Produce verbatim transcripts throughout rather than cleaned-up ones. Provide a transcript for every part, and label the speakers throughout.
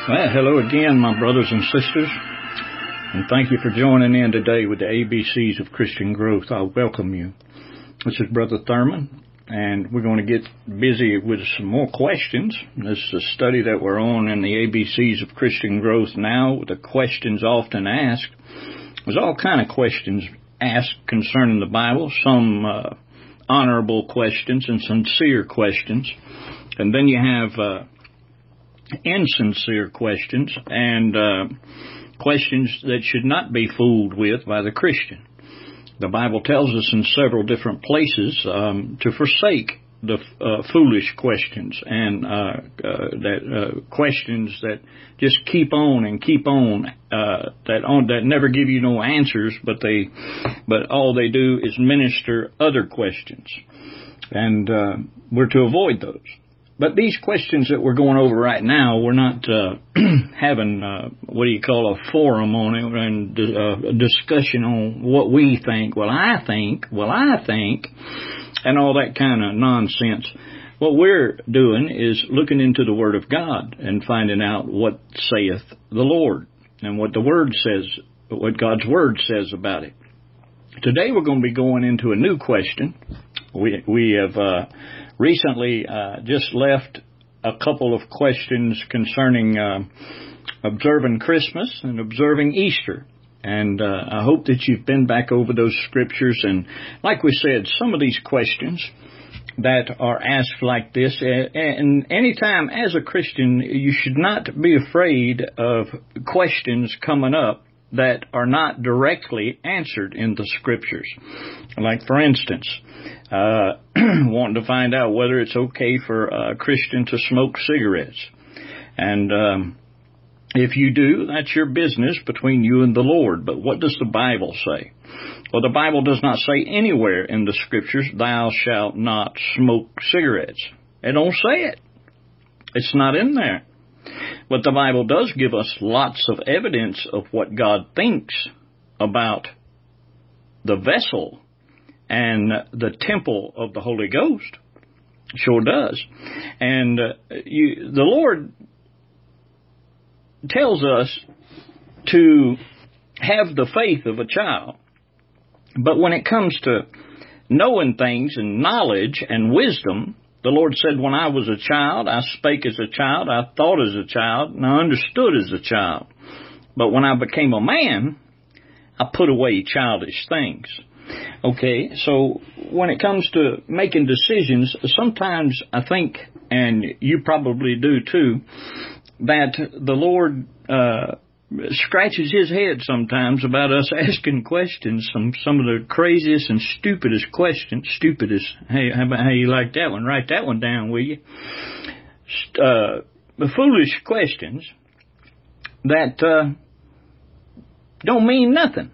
Speaker 1: Well, hello again, my brothers and sisters, and thank you for joining in today with the A B Cs of Christian Growth. I welcome you. This is Brother Thurman, and we're going to get busy with some more questions. This is a study that we're on in the A B Cs of Christian Growth now, the questions often asked. There's all kind of questions asked concerning the Bible, some uh, honorable questions and sincere questions, and then you have uh, insincere questions and uh, questions that should not be fooled with by the Christian. The Bible tells us in several different places um, to forsake the uh, foolish questions and uh, uh, that uh, questions that just keep on and keep on uh, that on that never give you no answers, but they but all they do is minister other questions, and uh, we're to avoid those. But these questions that we're going over right now, we're not uh, having, uh, what do you call, a forum on it and uh, a discussion on what we think. Well, I think, well, I think, and all that kind of nonsense. What we're doing is looking into the Word of God and finding out what saith the Lord and what the Word says, what God's Word says about it. Today we're going to be going into a new question. We, we have... Uh, Recently, uh, just left a couple of questions concerning uh, observing Christmas and observing Easter. And uh, I hope that you've been back over those scriptures. And like we said, some of these questions that are asked like this, and anytime as a Christian, you should not be afraid of questions coming up that are not directly answered in the scriptures. Like, for instance, uh, wanting to find out whether it's okay for a Christian to smoke cigarettes. And um, if you do, that's your business between you and the Lord. But what does the Bible say? Well, the Bible does not say anywhere in the scriptures, thou shalt not smoke cigarettes. It don't say it. It's not in there. But the Bible does give us lots of evidence of what God thinks about the vessel and the temple of the Holy Ghost. Sure does. And uh, you, the Lord tells us to have the faith of a child. But when it comes to knowing things and knowledge and wisdom, the Lord said, when I was a child, I spake as a child, I thought as a child, and I understood as a child. But when I became a man, I put away childish things. Okay, so when it comes to making decisions, sometimes I think, and you probably do too, that the Lord uh, scratches his head sometimes about us asking questions, some some of the craziest and stupidest questions. Stupidest, hey, how about how you like that one? Write that one down, will you? Uh, the foolish questions that uh, don't mean nothing.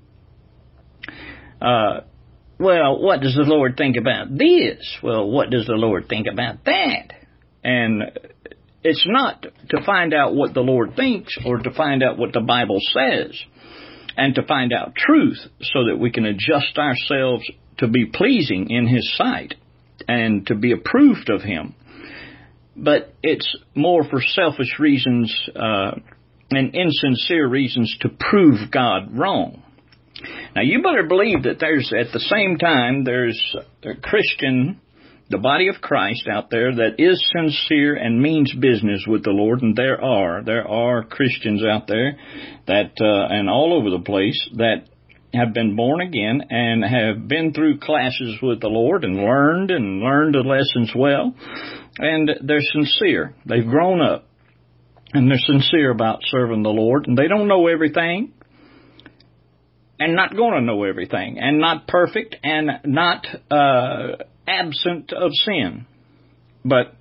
Speaker 1: Uh, well, what does the Lord think about this? Well, what does the Lord think about that? And it's not to find out what the Lord thinks or to find out what the Bible says and to find out truth so that we can adjust ourselves to be pleasing in His sight and to be approved of Him. But it's more for selfish reasons uh, and insincere reasons to prove God wrong. Now, you better believe that there's, at the same time, there's a Christian, the body of Christ out there that is sincere and means business with the Lord, and there are. There are Christians out there that, uh, and all over the place, that have been born again and have been through classes with the Lord and learned and learned the lessons well, and they're sincere. They've grown up, and they're sincere about serving the Lord, and they don't know everything, and not going to know everything, and not perfect, and not uh, absent of sin, but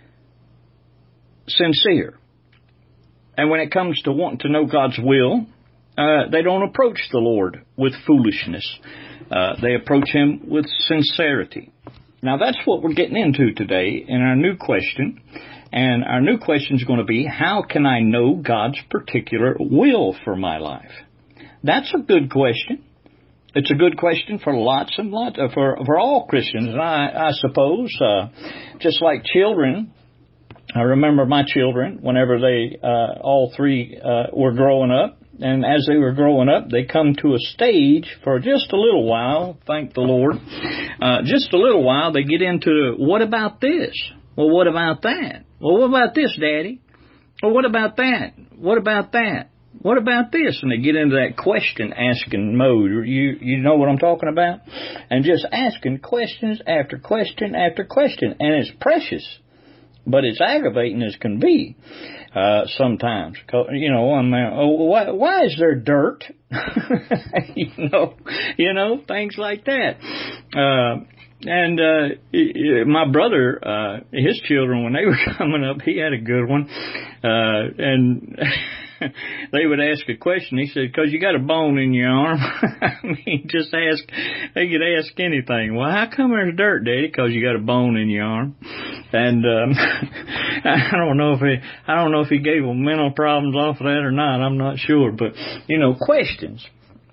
Speaker 1: sincere. And when it comes to wanting to know God's will, uh, they don't approach the Lord with foolishness. Uh, they approach Him with sincerity. Now, that's what we're getting into today in our new question. And our new question is going to be, how can I know God's particular will for my life? That's a good question. It's a good question for lots and lots, uh, for for all Christians, I, I suppose. Uh, just like children I remember my children, whenever they, uh, all three, uh, were growing up, and as they were growing up, they come to a stage for just a little while, thank the Lord, uh, just a little while, they get into, what about this? Well, what about that? Well, what about this, Daddy? Well, what about that? What about that? What about this? And they get into that question-asking mode. You you know what I'm talking about? And just asking questions after question after question. And it's precious, but it's aggravating as can be uh, sometimes. You know, I'm, uh, oh, why, why is there dirt? you know, you know, things like that. Uh, and uh, my brother, uh, his children, when they were coming up, he had a good one. Uh, and... they would ask a question. He said, because you got a bone in your arm. I mean, just ask, they could ask anything. Well, how come there's dirt, Daddy? Because you got a bone in your arm. And, um, I don't know if he, I don't know if he gave them mental problems off of that or not. I'm not sure. But, you know, questions.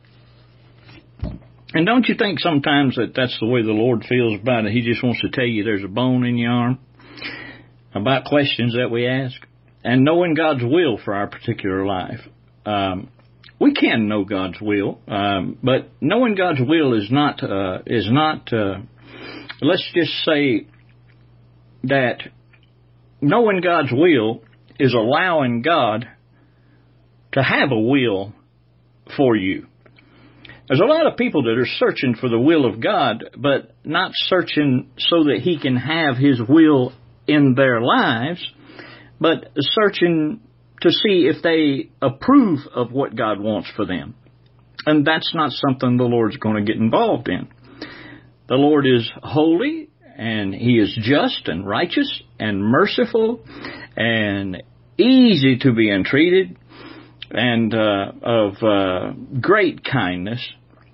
Speaker 1: And don't you think sometimes that that's the way the Lord feels about it? He just wants to tell you there's a bone in your arm about questions that we ask. And knowing God's will for our particular life. Um, we can know God's will, um, but knowing God's will is not, uh, is not, uh, let's just say that knowing God's will is allowing God to have a will for you. There's a lot of people that are searching for the will of God, but not searching so that He can have His will in their lives, but searching to see if they approve of what God wants for them. And that's not something the Lord's going to get involved in. The Lord is holy, and He is just and righteous and merciful and easy to be entreated and uh, of uh, great kindness.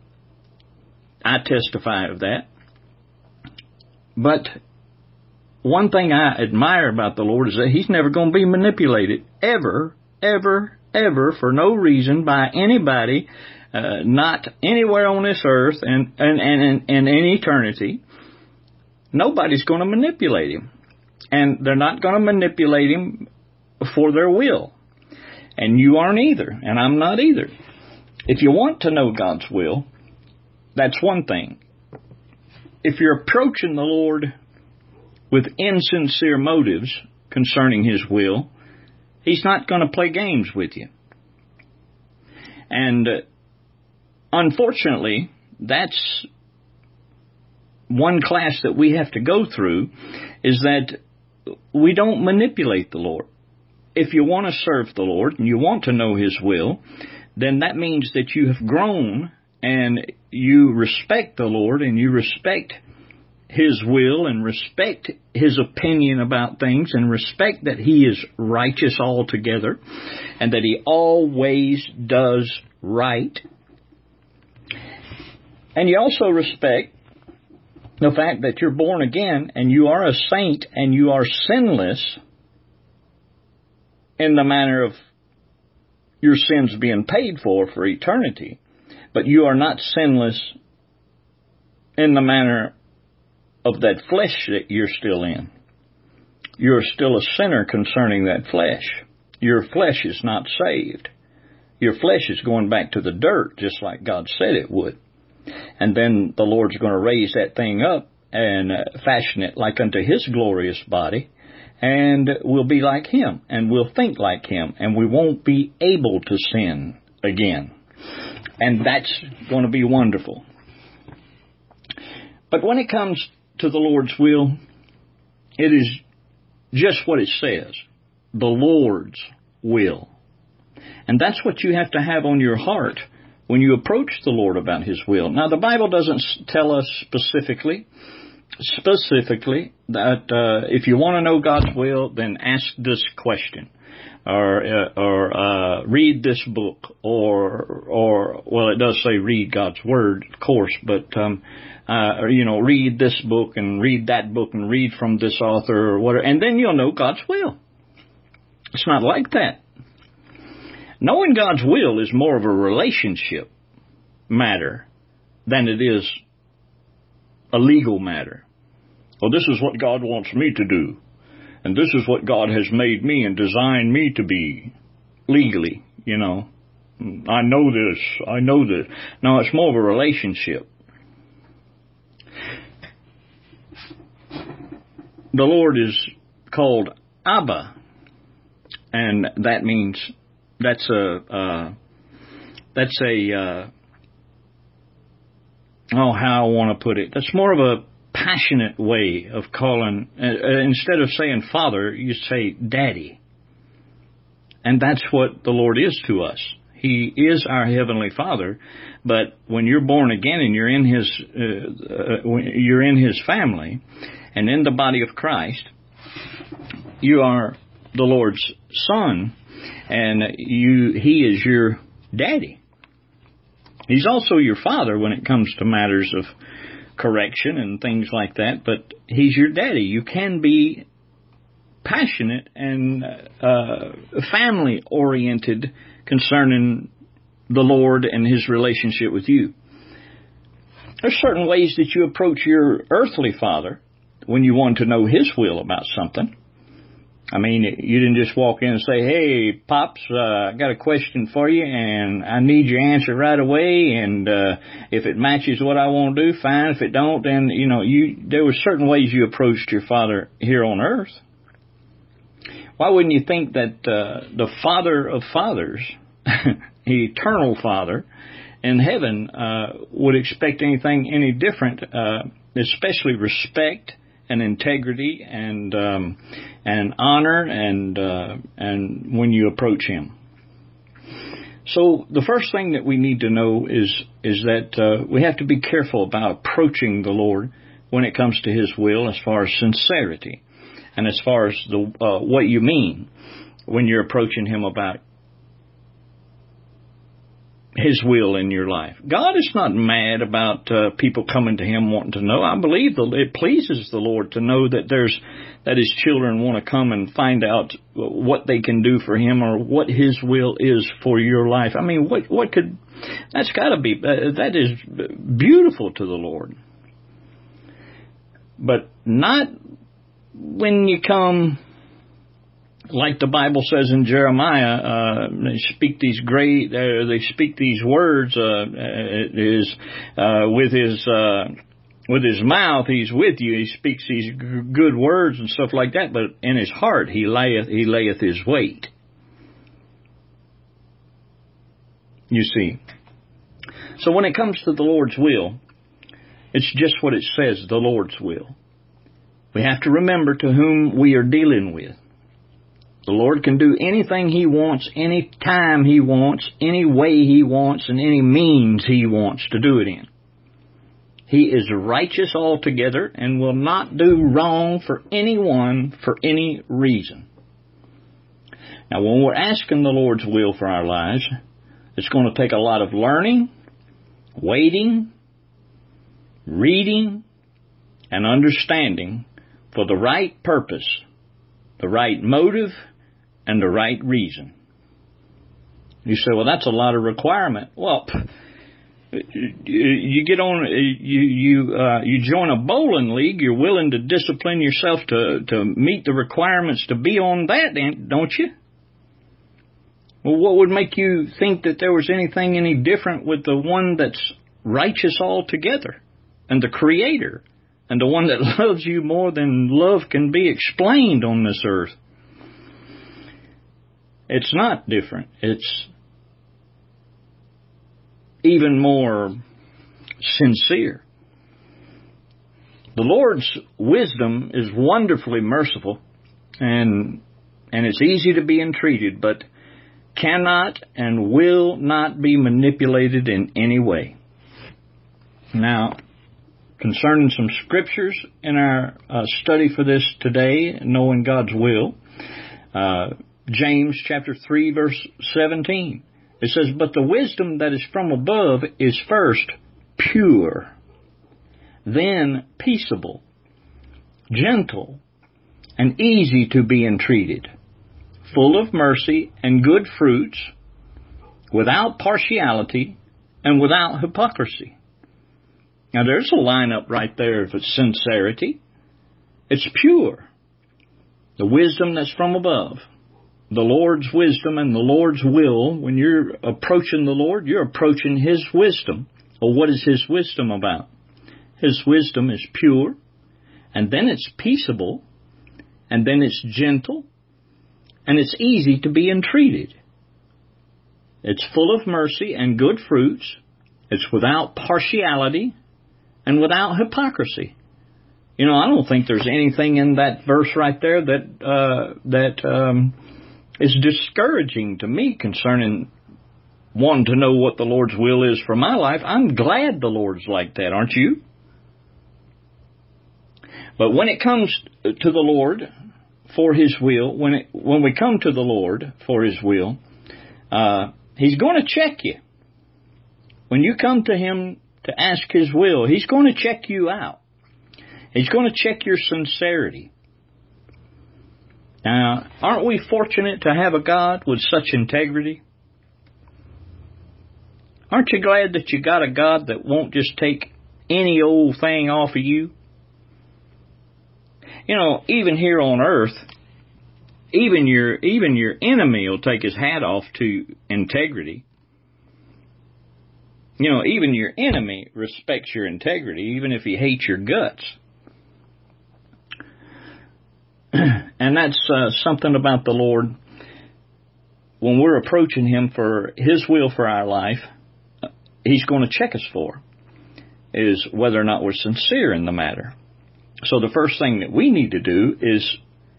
Speaker 1: I testify of that. But one thing I admire about the Lord is that He's never going to be manipulated, ever, ever, ever, for no reason by anybody, uh, not anywhere on this earth and, and, and, and in eternity. Nobody's going to manipulate Him. And they're not going to manipulate Him for their will. And you aren't either, and I'm not either. If you want to know God's will, that's one thing. If you're approaching the Lord with insincere motives concerning His will, He's not going to play games with you. And uh, unfortunately, that's one class that we have to go through, is that we don't manipulate the Lord. If you want to serve the Lord and you want to know His will, then that means that you have grown and you respect the Lord and you respect His will and respect His opinion about things and respect that He is righteous altogether and that He always does right. And you also respect the fact that you're born again and you are a saint and you are sinless in the manner of your sins being paid for for eternity, but you are not sinless in the manner of that flesh that you're still in. You're still a sinner concerning that flesh. Your flesh is not saved. Your flesh is going back to the dirt, just like God said it would. And then the Lord's going to raise that thing up and uh, fashion it like unto His glorious body, and we'll be like Him, and we'll think like Him, and we won't be able to sin again. And that's going to be wonderful. But when it comes to the Lord's will, it is just what it says, the Lord's will. And that's what you have to have on your heart when you approach the Lord about His will. Now, the Bible doesn't tell us specifically, specifically that uh, if you want to know God's will, then ask this question, or uh, or uh, read this book, or or well, it does say read God's Word, of course, but um, uh, or, you know, read this book and read that book and read from this author or whatever, and then you'll know God's will. It's not like that. Knowing God's will is more of a relationship matter than it is a legal matter. Well, this is what God wants me to do. And this is what God has made me and designed me to be legally, you know. I know this. I know this. No, it's more of a relationship. The Lord is called Abba, and that means that's a uh, that's a uh, oh how I want to put it. That's more of a passionate way of calling. Uh, instead of saying Father, you say Daddy, and that's what the Lord is to us. He is our Heavenly Father, but when you're born again and you're in His uh, uh, you're in His family and in the body of Christ, you are the Lord's son, and you He is your daddy. He's also your father when it comes to matters of correction and things like that, but He's your daddy. You can be passionate and uh, family-oriented concerning the Lord and His relationship with you. There's certain ways that you approach your earthly father when you want to know His will about something. I mean, you didn't just walk in and say, "Hey, Pops, uh, I got a question for you, and I need your answer right away, and uh, if it matches what I want to do, fine. If it don't, then, you know, you there were certain ways you approached your Father here on earth." Why wouldn't you think that uh, the Father of Fathers, eternal Father in heaven, uh, would expect anything any different, uh, especially respect and integrity and um, and honor and uh, and when you approach Him. So the first thing that we need to know is is that uh, we have to be careful about approaching the Lord when it comes to His will, as far as sincerity and as far as the uh, what you mean when you're approaching Him about His will in your life. God is not mad about uh, people coming to Him wanting to know. I believe the, it pleases the Lord to know that there's that His children want to come and find out what they can do for Him or what His will is for your life. I mean, what what could that's got to be uh, that is beautiful to the Lord, but not when you come. Like the Bible says in Jeremiah, uh, they speak these great, uh, they speak these words, uh, is, uh, with his, uh, with his mouth, He's with you. He speaks these g- good words and stuff like that, but in his heart, he layeth, he layeth his weight. You see. So when it comes to the Lord's will, it's just what it says, the Lord's will. We have to remember to whom we are dealing with. The Lord can do anything He wants, any time He wants, any way He wants, and any means He wants to do it in. He is righteous altogether and will not do wrong for anyone for any reason. Now, when we're asking the Lord's will for our lives, it's going to take a lot of learning, waiting, reading, and understanding for the right purpose, the right motive, and the right reason. You say, well, that's a lot of requirement. Well, you get on, you you uh, you join a bowling league. You're willing to discipline yourself to to meet the requirements to be on that, don't you? Well, what would make you think that there was anything any different with the one that's righteous altogether, and the Creator, and the one that loves you more than love can be explained on this earth? It's not different. It's even more sincere. The Lord's wisdom is wonderfully merciful, and and it's easy to be entreated, but cannot and will not be manipulated in any way. Now, concerning some scriptures in our uh, study for this today, knowing God's will, uh, James chapter three, verse seventeen. It says, "But the wisdom that is from above is first pure, then peaceable, gentle, and easy to be entreated, full of mercy and good fruits, without partiality and without hypocrisy." Now there's a lineup right there of its sincerity. It's pure. the wisdom that's from above, the Lord's wisdom and the Lord's will. When you're approaching the Lord, you're approaching His wisdom. Well, what is His wisdom about? His wisdom is pure, and then it's peaceable, and then it's gentle, and it's easy to be entreated. It's full of mercy and good fruits. It's without partiality and without hypocrisy. You know, I don't think there's anything in that verse right there that uh, that um, is discouraging to me concerning wanting to know what the Lord's will is for my life. I'm glad the Lord's like that, aren't you? But when it comes to the Lord for His will, when it, when we come to the Lord for His will, uh, He's going to check you. When you come to Him to ask His will, He's going to check you out. He's going to check your sincerity. Now, aren't we fortunate to have a God with such integrity? Aren't you glad that you got a God that won't just take any old thing off of you? You know, even here on earth, even your even your enemy will take his hat off to integrity. You know, even your enemy respects your integrity, even if he hates your guts. And that's uh, something about the Lord. When we're approaching Him for His will for our life, He's going to check us for is whether or not we're sincere in the matter. So the first thing that we need to do is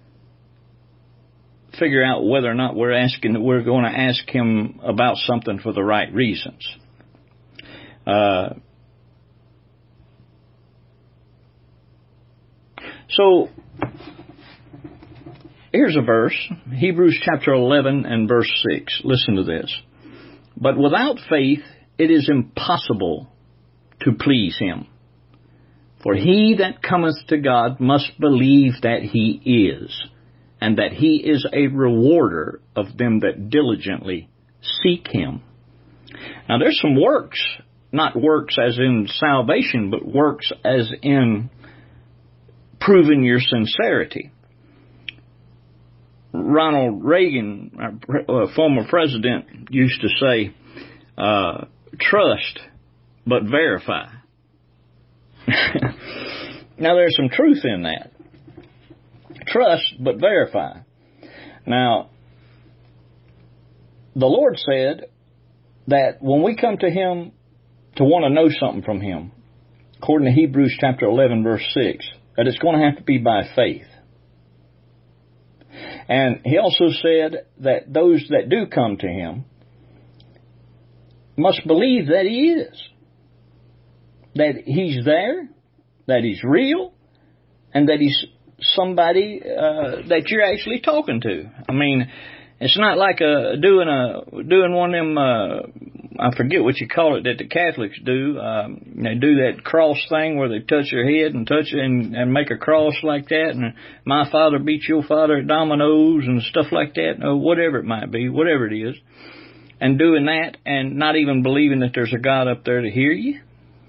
Speaker 1: figure out whether or not we're asking that we're going to ask Him about something for the right reasons. Uh, so here's a verse, Hebrews chapter eleven and verse six. Listen to this. But without faith it is impossible to please Him. For he that cometh to God must believe that He is, and that He is a rewarder of them that diligently seek Him. Now there's some works, not works as in salvation, but works as in proving your sincerity. Ronald Reagan, our former president, used to say, uh, trust, but verify. Now, there's some truth in that. Trust, but verify. Now, the Lord said that when we come to Him to want to know something from Him, according to Hebrews chapter eleven, verse six, that it's going to have to be by faith. And He also said that those that do come to Him must believe that He is. That He's there, that He's real, and that He's somebody uh, that you're actually talking to. I mean, it's not like a, doing a doing one of them, uh, I forget what you call it, that the Catholics do. Um, they do that cross thing where they touch their head and touch it and, and make a cross like that. And my father beat your father at dominoes and stuff like that, or whatever it might be, whatever it is. And doing that and not even believing that there's a God up there to hear you.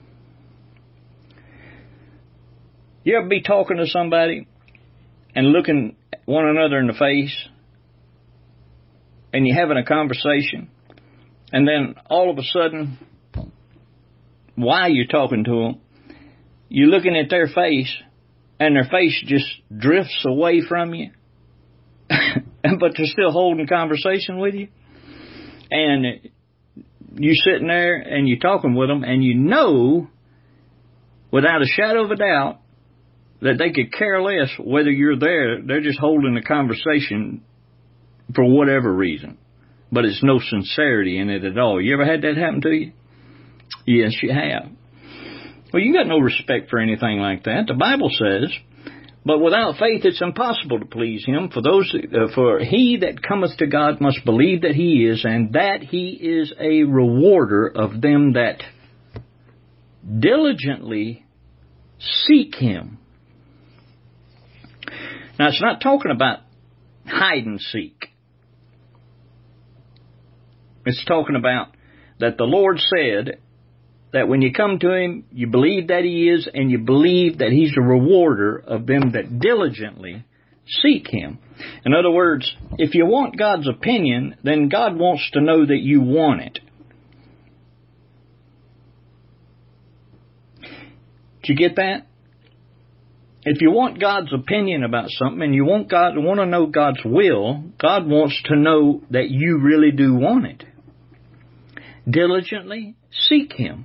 Speaker 1: You ever be talking to somebody and looking one another in the face and you're having a conversation, and then all of a sudden, while you're talking to them, you're looking at their face and their face just drifts away from you, but they're still holding conversation with you? And you're sitting there and you're talking with them, and you know, without a shadow of a doubt, that they could care less whether you're there. They're just holding a conversation for whatever reason. But it's no sincerity in it at all. You ever had that happen to you? Yes, you have. Well, you got no respect for anything like that. The Bible says, but without faith it's impossible to please Him. For those, uh, for he that cometh to God must believe that He is, and that He is a rewarder of them that diligently seek Him. Now, it's not talking about hide and seek. It's talking about that the Lord said that when you come to Him, you believe that He is, and you believe that He's a rewarder of them that diligently seek Him. In other words, if you want God's opinion, then God wants to know that you want it. Did you get that? If you want God's opinion about something and you want God want to know God's will, God wants to know that you really do want it. Diligently seek Him.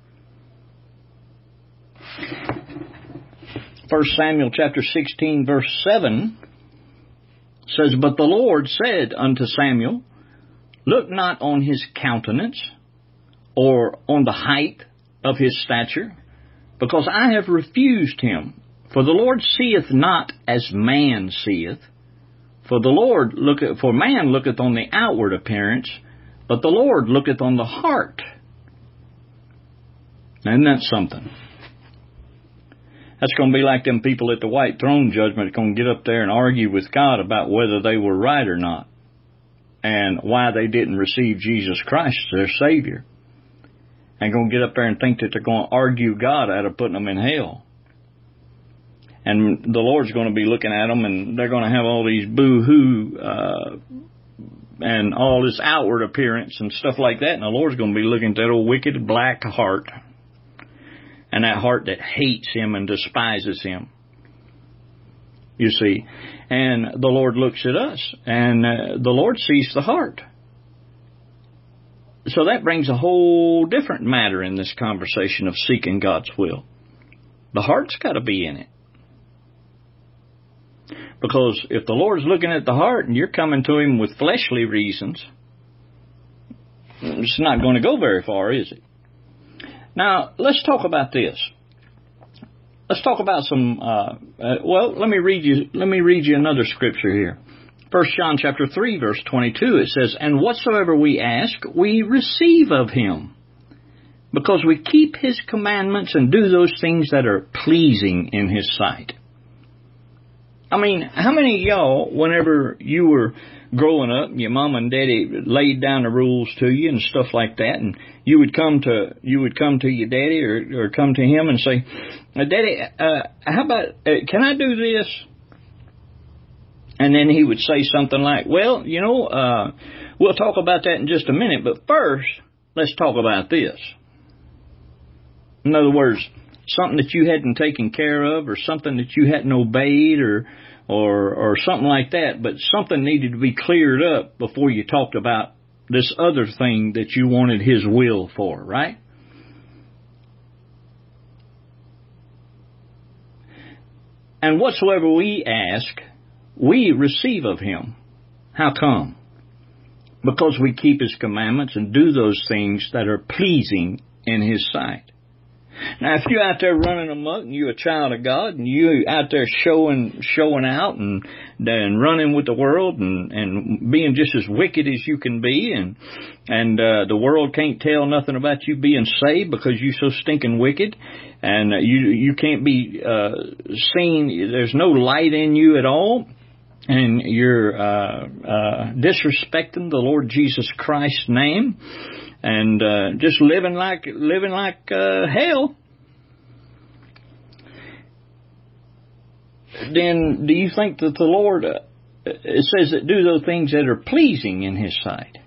Speaker 1: First Samuel chapter sixteen verse seven says, But the Lord said unto Samuel, Look not on his countenance, or on the height of his stature, because I have refused him. For the Lord seeth not as man seeth. For the Lord looketh, for man looketh on the outward appearance, but the Lord looketh on the heart. Isn't that something? That's going to be like them people at the white throne judgment going to get up there and argue with God about whether they were right or not, and why they didn't receive Jesus Christ as their Savior. And going to get up there and think that they're going to argue God out of putting them in hell. And the Lord's going to be looking at them, and they're going to have all these boo-hoo uh, and all this outward appearance and stuff like that. And the Lord's going to be looking at that old wicked black heart, and that heart that hates Him and despises Him. You see. And the Lord looks at us, and uh, the Lord sees the heart. So that brings a whole different matter in this conversation of seeking God's will. The heart's got to be in it. Because if the Lord's looking at the heart and you're coming to Him with fleshly reasons, it's not going to go very far, is it? Now, let's talk about this. Let's talk about some, uh, uh, well, let me read you, let me read you another scripture here. First John chapter three, verse twenty-two, it says, And whatsoever we ask, we receive of Him, because we keep His commandments and do those things that are pleasing in His sight. I mean, how many of y'all, whenever you were growing up, your mom and daddy laid down the rules to you and stuff like that, and you would come to you would come to your daddy or, or come to him and say, Daddy, uh, how about, uh, can I do this? And then he would say something like, well, you know, uh, we'll talk about that in just a minute, but first, let's talk about this. In other words, something that you hadn't taken care of, or something that you hadn't obeyed, or or or something like that, but something needed to be cleared up before you talked about this other thing that you wanted His will for, right? And whatsoever we ask, we receive of Him. How come? Because we keep His commandments and do those things that are pleasing in His sight. Now, if you're out there running amok and you're a child of God and you're out there showing showing out and and running with the world and, and being just as wicked as you can be, and and uh, the world can't tell nothing about you being saved because you're so stinking wicked, and uh, you you can't be uh, seen, there's no light in you at all, and you're uh, uh, disrespecting the Lord Jesus Christ's name, and uh, just living like living like uh, hell, then do you think that the Lord, uh, it says that do those things that are pleasing in His sight?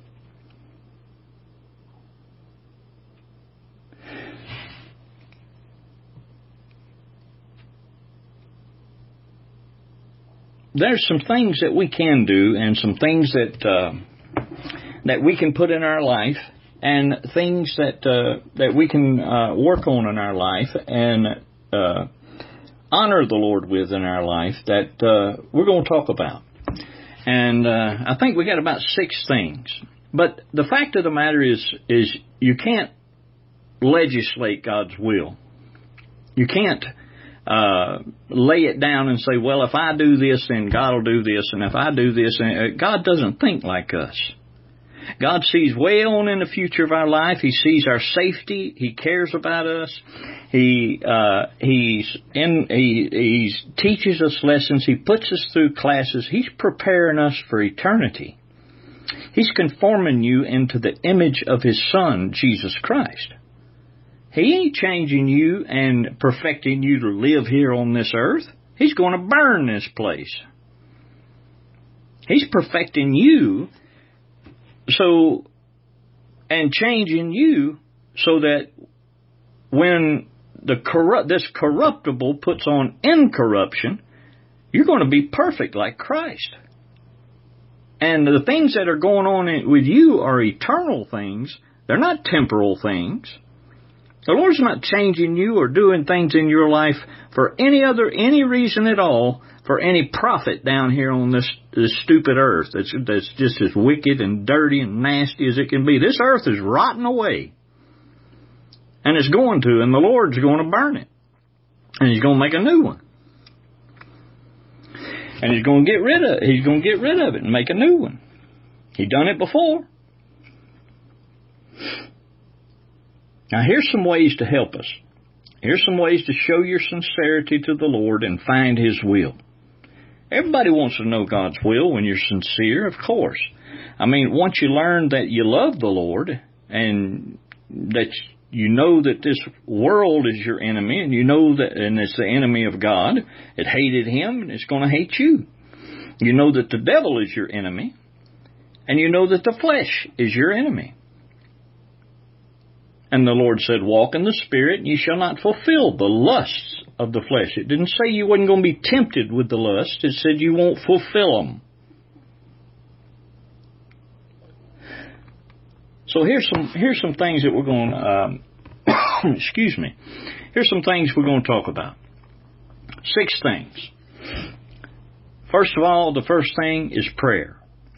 Speaker 1: There's some things that we can do, and some things that uh, that we can put in our life, and things that uh, that we can uh, work on in our life and uh, honor the Lord with in our life that uh, we're going to talk about. And uh, I think we got about six things. But the fact of the matter is, is you can't legislate God's will. You can't uh, lay it down and say, well, if I do this, then God will do this, and if I do this, and God doesn't think like us. God sees way on in the future of our life. He sees our safety. He cares about us. He uh, he's in. He he's teaches us lessons. He puts us through classes. He's preparing us for eternity. He's conforming you into the image of His Son, Jesus Christ. He ain't changing you and perfecting you to live here on this earth. He's going to burn this place. He's perfecting you so and changing you so that when the corrupt this corruptible puts on incorruption, you're going to be perfect like Christ. And the things that are going on with you are eternal things. They're not temporal things. The Lord's not changing you or doing things in your life for any other, any reason at all, for any profit down here on this, this stupid earth that's, that's just as wicked and dirty and nasty as it can be. This earth is rotting away. And it's going to, and the Lord's going to burn it. And He's going to make a new one. And He's going to get rid of it. He's going to get rid of it and make a new one. He done it before. Now, here's some ways to help us. Here's some ways to show your sincerity to the Lord and find His will. Everybody wants to know God's will when you're sincere, of course. I mean, once you learn that you love the Lord and that you know that this world is your enemy and you know that, and it's the enemy of God, it hated Him and it's going to hate you. You know that the devil is your enemy and you know that the flesh is your enemy. And the Lord said, walk in the Spirit, and ye shall not fulfill the lusts of the flesh. It didn't say you wasn't going to be tempted with the lust. It said you won't fulfill them. So here's some here's some things that we're going to, um, excuse me, here's some things we're going to talk about. Six things. First of all, the first thing is prayer.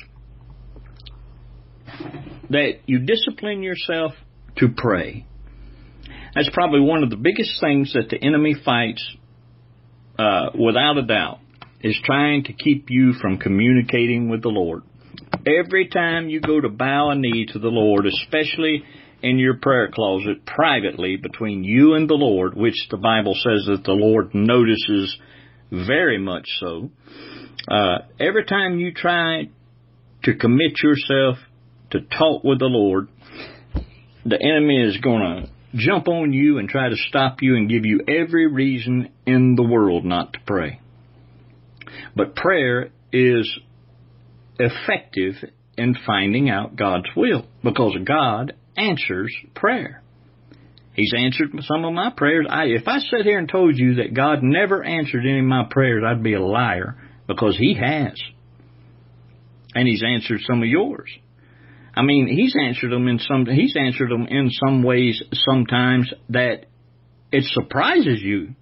Speaker 1: That you discipline yourself to pray. That's probably one of the biggest things that the enemy fights, uh, without a doubt, is trying to keep you from communicating with the Lord. Every time you go to bow a knee to the Lord, especially in your prayer closet, privately, between you and the Lord, which the Bible says that the Lord notices very much so, uh, every time you try to commit yourself to talk with the Lord, the enemy is going to jump on you and try to stop you and give you every reason in the world not to pray. But prayer is effective in finding out God's will, because God answers prayer. He's answered some of my prayers. I, if I sat here and told you that God never answered any of my prayers, I'd be a liar, because He has. And He's answered some of yours. I mean, He's answered them in some, He's answered them in some ways sometimes that it surprises you.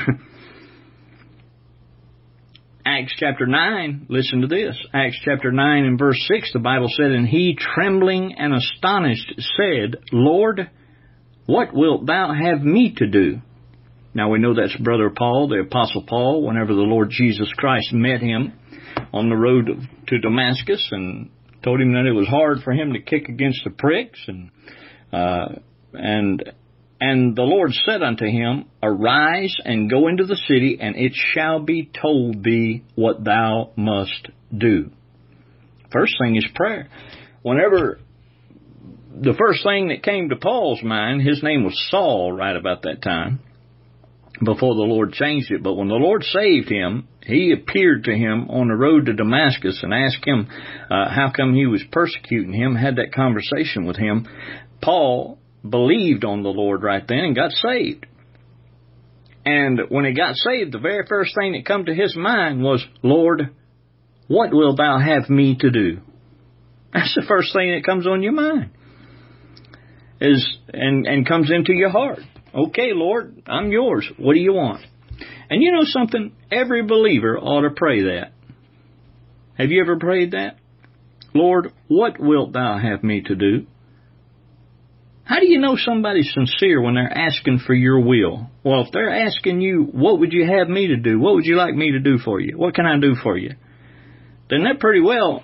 Speaker 1: Acts chapter nine, listen to this. Acts chapter nine and verse six, the Bible said, and he, trembling and astonished, said, Lord, what wilt thou have me to do? Now we know that's Brother Paul, the Apostle Paul, whenever the Lord Jesus Christ met him on the road to Damascus and told him that it was hard for him to kick against the pricks, and uh, and and the Lord said unto him, arise and go into the city, and it shall be told thee what thou must do. First thing is prayer. Whenever the first thing that came to Paul's mind, his name was Saul right about that time, before the Lord changed it. But when the Lord saved him, He appeared to him on the road to Damascus and asked him uh, how come he was persecuting him, had that conversation with him. Paul believed on the Lord right then and got saved. And when he got saved, the very first thing that come to his mind was, Lord, what wilt thou have me to do? That's the first thing that comes on your mind. Is and, and comes into your heart. Okay, Lord, I'm yours. What do you want? And you know something? Every believer ought to pray that. Have you ever prayed that? Lord, what wilt thou have me to do? How do you know somebody's sincere when they're asking for your will? Well, if they're asking you, what would you have me to do? What would you like me to do for you? What can I do for you? Then that pretty well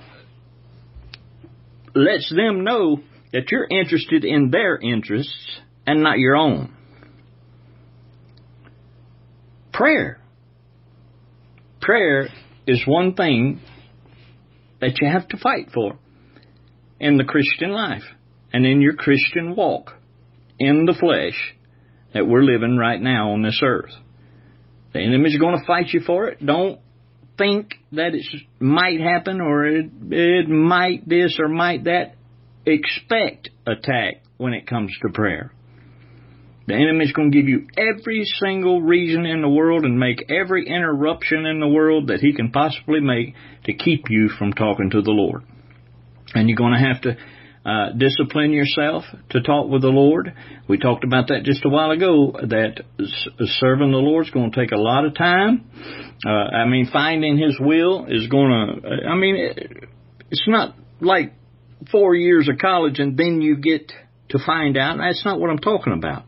Speaker 1: lets them know that you're interested in their interests and not your own. Prayer. Prayer is one thing that you have to fight for in the Christian life and in your Christian walk in the flesh that we're living right now on this earth. The enemy's going to fight you for it. Don't think that it might happen, or it, it might this or might that. Expect attack when it comes to prayer. The enemy's going to give you every single reason in the world and make every interruption in the world that he can possibly make to keep you from talking to the Lord. And you're going to have to uh, discipline yourself to talk with the Lord. We talked about that just a while ago, that serving the Lord is going to take a lot of time. Uh, I mean, finding His will is going to, I mean, it, it's not like four years of college and then you get to find out. That's not what I'm talking about.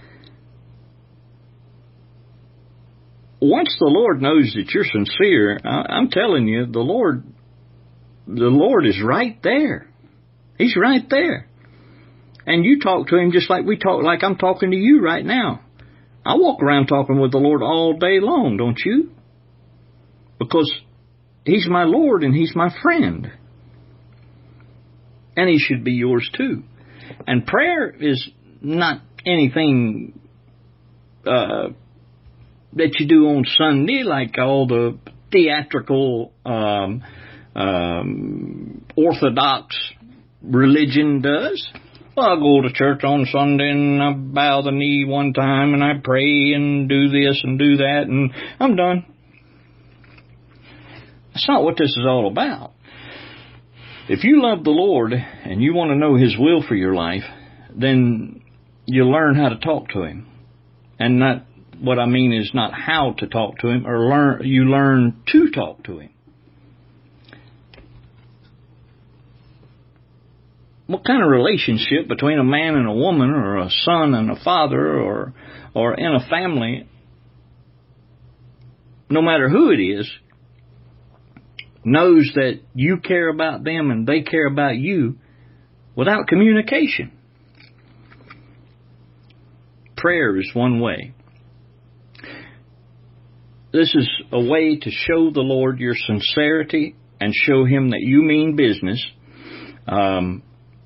Speaker 1: Once the Lord knows that you're sincere, I'm telling you, the Lord, the Lord is right there. He's right there. And you talk to Him just like we talk, like I'm talking to you right now. I walk around talking with the Lord all day long, don't you? Because He's my Lord and He's my friend. And He should be yours too. And prayer is not anything uh, that you do on Sunday like all the theatrical um, um, Orthodox religion does. Well, I go to church on Sunday and I bow the knee one time and I pray and do this and do that and I'm done. That's not what this is all about. If you love the Lord and you want to know His will for your life, then you learn how to talk to Him. And not what I mean is not how to talk to Him, or learn you learn to talk to Him. What kind of relationship between a man and a woman, or a son and a father, or or in a family, no matter who it is, knows that you care about them and they care about you without communication? Prayer is one way. This is a way to show the Lord your sincerity and show Him that you mean business um,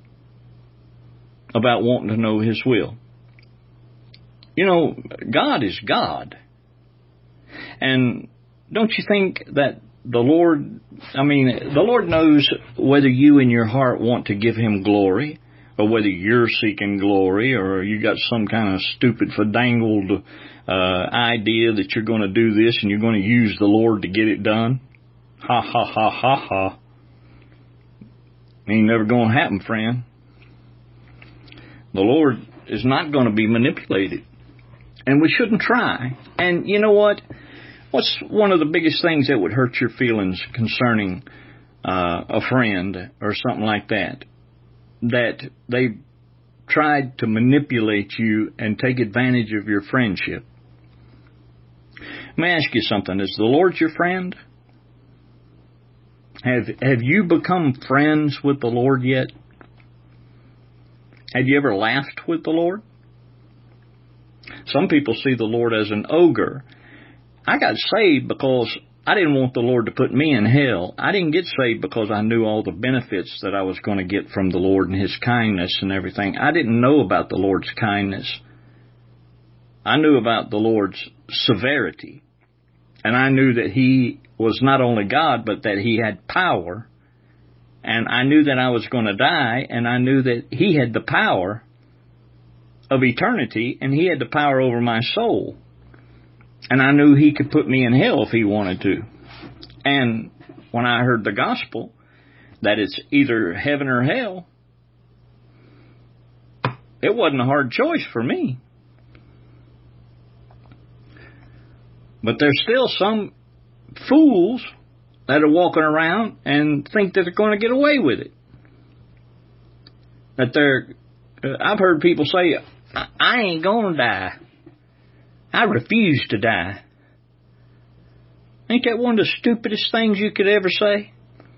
Speaker 1: about wanting to know His will. You know, God is God. And don't you think that the Lord, I mean, the Lord knows whether you in your heart want to give Him glory, or whether you're seeking glory, or you got some kind of stupid, fadangled uh, idea that you're going to do this and you're going to use the Lord to get it done. Ha, ha, ha, ha, ha. Ain't never going to happen, friend. The Lord is not going to be manipulated. And we shouldn't try. And you know what? What's one of the biggest things that would hurt your feelings concerning uh, a friend or something like that? That they tried to manipulate you and take advantage of your friendship. Let me ask you something. Is the Lord your friend? Have, have you become friends with the Lord yet? Have you ever laughed with the Lord? Some people see the Lord as an ogre. I got saved because I didn't want the Lord to put me in hell. I didn't get saved because I knew all the benefits that I was going to get from the Lord and His kindness and everything. I didn't know about the Lord's kindness. I knew about the Lord's severity. And I knew that He was not only God, but that He had power. And I knew that I was going to die, and I knew that He had the power of eternity, and He had the power over my soul. And I knew He could put me in hell if He wanted to. And when I heard the gospel, that it's either heaven or hell, it wasn't a hard choice for me. But there's still some fools that are walking around and think that they're going to get away with it. That they're, I've heard people say, I, I ain't going to die. I refuse to die. Ain't that one of the stupidest things you could ever say?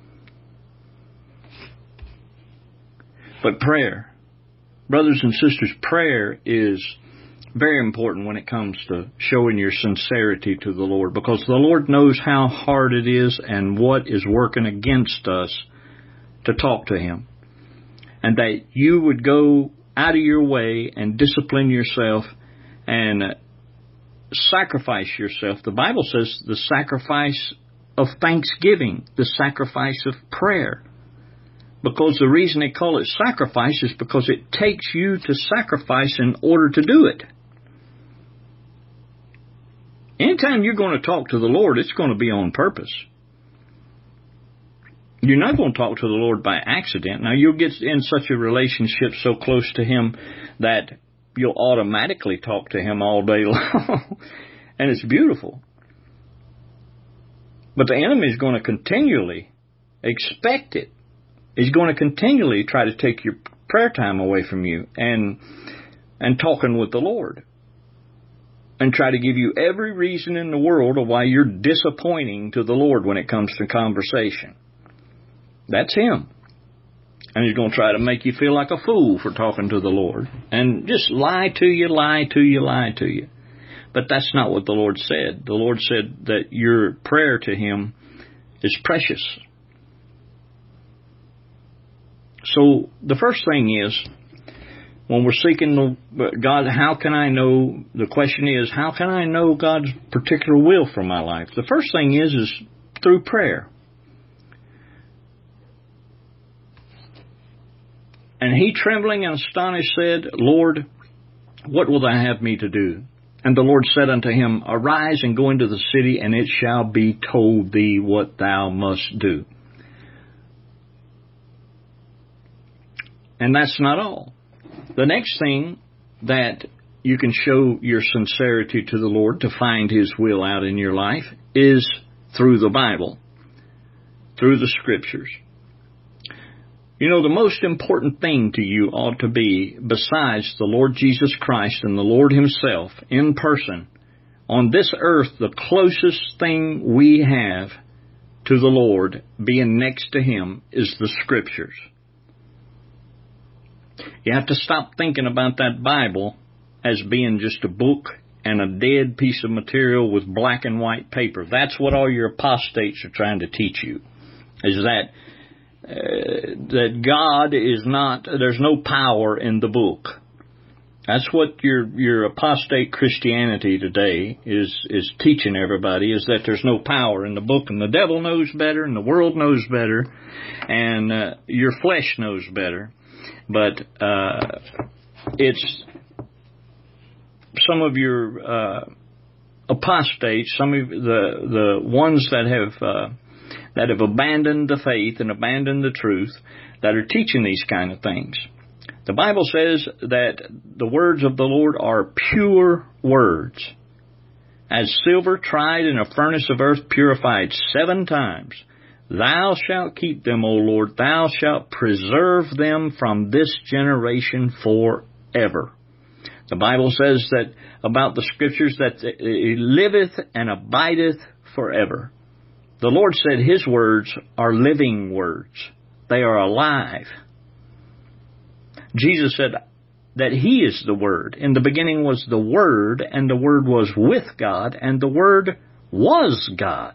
Speaker 1: But prayer, brothers and sisters, prayer is very important when it comes to showing your sincerity to the Lord, because the Lord knows how hard it is and what is working against us to talk to Him. And that you would go out of your way and discipline yourself and sacrifice yourself. The Bible says the sacrifice of thanksgiving, the sacrifice of prayer. Because the reason they call it sacrifice is because it takes you to sacrifice in order to do it. Anytime you're going to talk to the Lord, it's going to be on purpose. You're not going to talk to the Lord by accident. Now, you'll get in such a relationship so close to Him that you'll automatically talk to Him all day long. And it's beautiful. But the enemy is going to continually expect it. He's going to continually try to take your prayer time away from you and and talking with the Lord. And try to give you every reason in the world of why you're disappointing to the Lord when it comes to conversation. That's him. And he's going to try to make you feel like a fool for talking to the Lord. And just lie to you, lie to you, lie to you. But that's not what the Lord said. The Lord said that your prayer to Him is precious. So the first thing is, when we're seeking God, how can I know? The question is, how can I know God's particular will for my life? The first thing is, is through prayer. And he, trembling and astonished, said, Lord, what will thou have me to do? And the Lord said unto him, Arise and go into the city, and it shall be told thee what thou must do. And that's not all. The next thing that you can show your sincerity to the Lord to find His will out in your life is through the Bible, through the Scriptures. You know, the most important thing to you ought to be, besides the Lord Jesus Christ and the Lord Himself in person, on this earth, the closest thing we have to the Lord, being next to Him, is the Scriptures. You have to stop thinking about that Bible as being just a book and a dead piece of material with black and white paper. That's what all your apostates are trying to teach you, is that uh, that God is not, there's no power in the book. That's what your your apostate Christianity today is is teaching everybody, is that there's no power in the book, and the devil knows better, and the world knows better, and uh, your flesh knows better. But uh, it's some of your uh, apostates, some of the the ones that have uh, that have abandoned the faith and abandoned the truth, that are teaching these kind of things. The Bible says that the words of the Lord are pure words, as silver tried in a furnace of earth, purified seven times. Thou shalt keep them, O Lord. Thou shalt preserve them from this generation forever. The Bible says that about the Scriptures that it liveth and abideth forever. The Lord said His words are living words. They are alive. Jesus said that He is the Word. In the beginning was the Word, and the Word was with God, and the Word was God.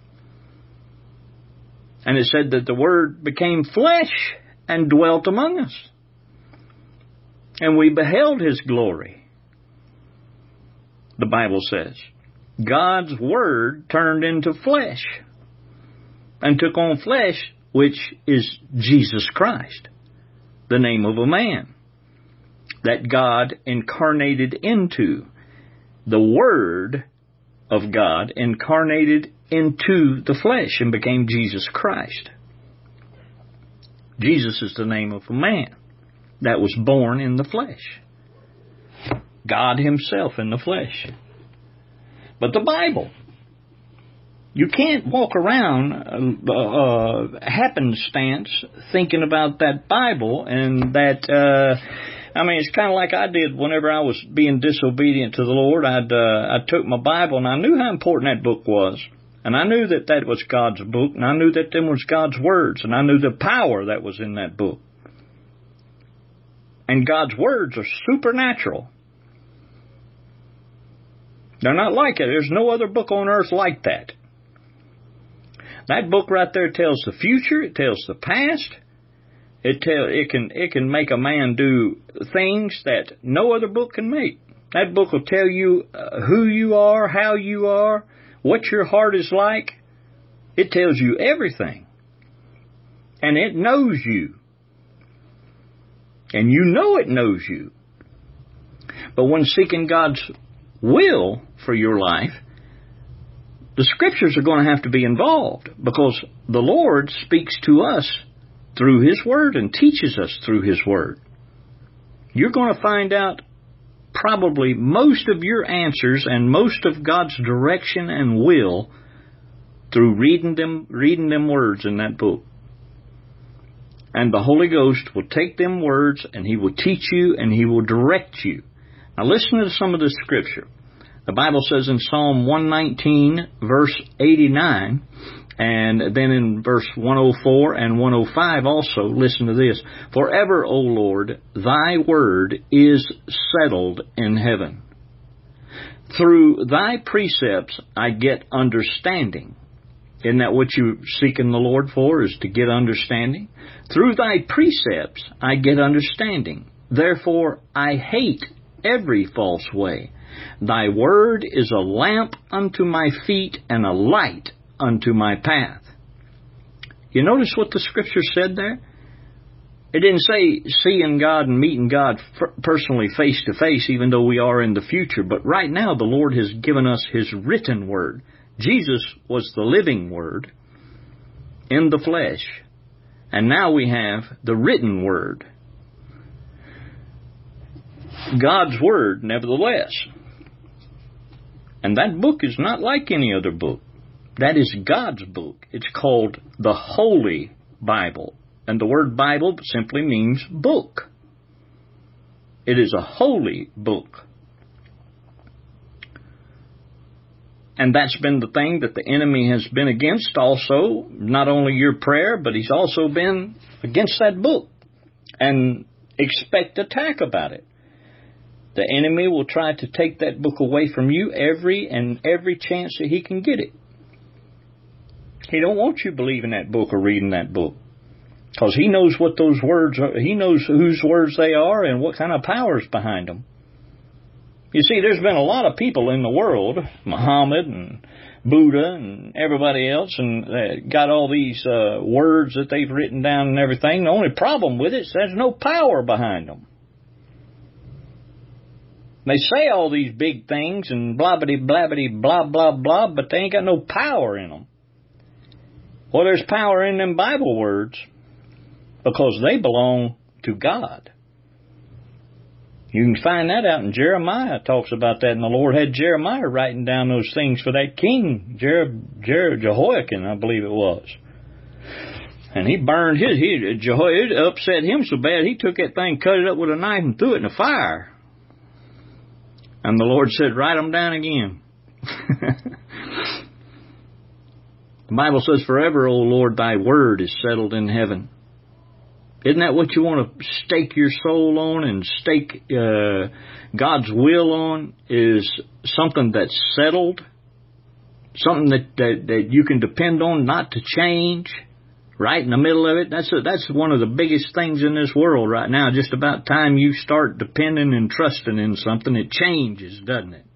Speaker 1: And it said that the Word became flesh and dwelt among us. And we beheld His glory. The Bible says God's Word turned into flesh and took on flesh, which is Jesus Christ, the name of a man that God incarnated into. The Word of God incarnated into the flesh and became Jesus Christ. Jesus is the name of a man that was born in the flesh. God Himself in the flesh. But the Bible, you can't walk around uh, uh, happenstance thinking about that Bible and that, uh, I mean, it's kind of like I did whenever I was being disobedient to the Lord. I'd, uh, I took my Bible and I knew how important that book was. And I knew that that was God's book, and I knew that them was God's words, and I knew the power that was in that book. And God's words are supernatural. They're not like it. There's no other book on earth like that. That book right there tells the future. It tells the past. It tell it can it can make a man do things that no other book can make. That book will tell you uh, who you are, how you are, what your heart is like. It tells you everything. And it knows you. And you know it knows you. But when seeking God's will for your life, the Scriptures are going to have to be involved, because the Lord speaks to us through His Word and teaches us through His Word. You're going to find out probably most of your answers and most of God's direction and will through reading them, reading them words in that book. And the Holy Ghost will take them words and He will teach you and He will direct you. Now listen to some of the Scripture. The Bible says in Psalm one nineteen, verse eighty-nine, and then in verse one oh four and one oh five also, listen to this. Forever, O Lord, Thy word is settled in heaven. Through Thy precepts I get understanding. Isn't that what you're seeking the Lord for, is to get understanding? Through Thy precepts I get understanding. Therefore I hate every false way. Thy word is a lamp unto my feet and a light unto my path. You notice what the Scripture said there? It didn't say seeing God and meeting God personally face to face, even though we are in the future. But right now the Lord has given us His written word. Jesus was the living word in the flesh. And now we have the written word. God's word, nevertheless. And that book is not like any other book. That is God's book. It's called the Holy Bible. And the word Bible simply means book. It is a holy book. And that's been the thing that the enemy has been against also. Not only your prayer, but he's also been against that book. And expect attack about it. The enemy will try to take that book away from you every and every chance that he can get it. He don't want you believing that book or reading that book. Because he knows what those words are. He knows whose words they are and what kind of power is behind them. You see, there's been a lot of people in the world, Muhammad and Buddha and everybody else, and uh, got all these uh, words that they've written down and everything. The only problem with it is there's no power behind them. They say all these big things and blabbity blabbity blah blah blah, but they ain't got no power in them. Well, there's power in them Bible words because they belong to God. You can find that out in Jeremiah. It talks about that, and the Lord had Jeremiah writing down those things for that king, Jer- Jer- Jehoiakim, I believe it was. And he burned his, he, Jehoiakim, it upset him so bad, he took that thing, cut it up with a knife, and threw it in the fire. And the Lord said, write them down again. The Bible says, forever, O Lord, Thy word is settled in heaven. Isn't that what you want to stake your soul on and stake uh, God's will on, is something that's settled, something that, that, that you can depend on not to change, right in the middle of it? That's a, that's one of the biggest things in this world right now. Just about time you start depending and trusting in something, it changes, doesn't it?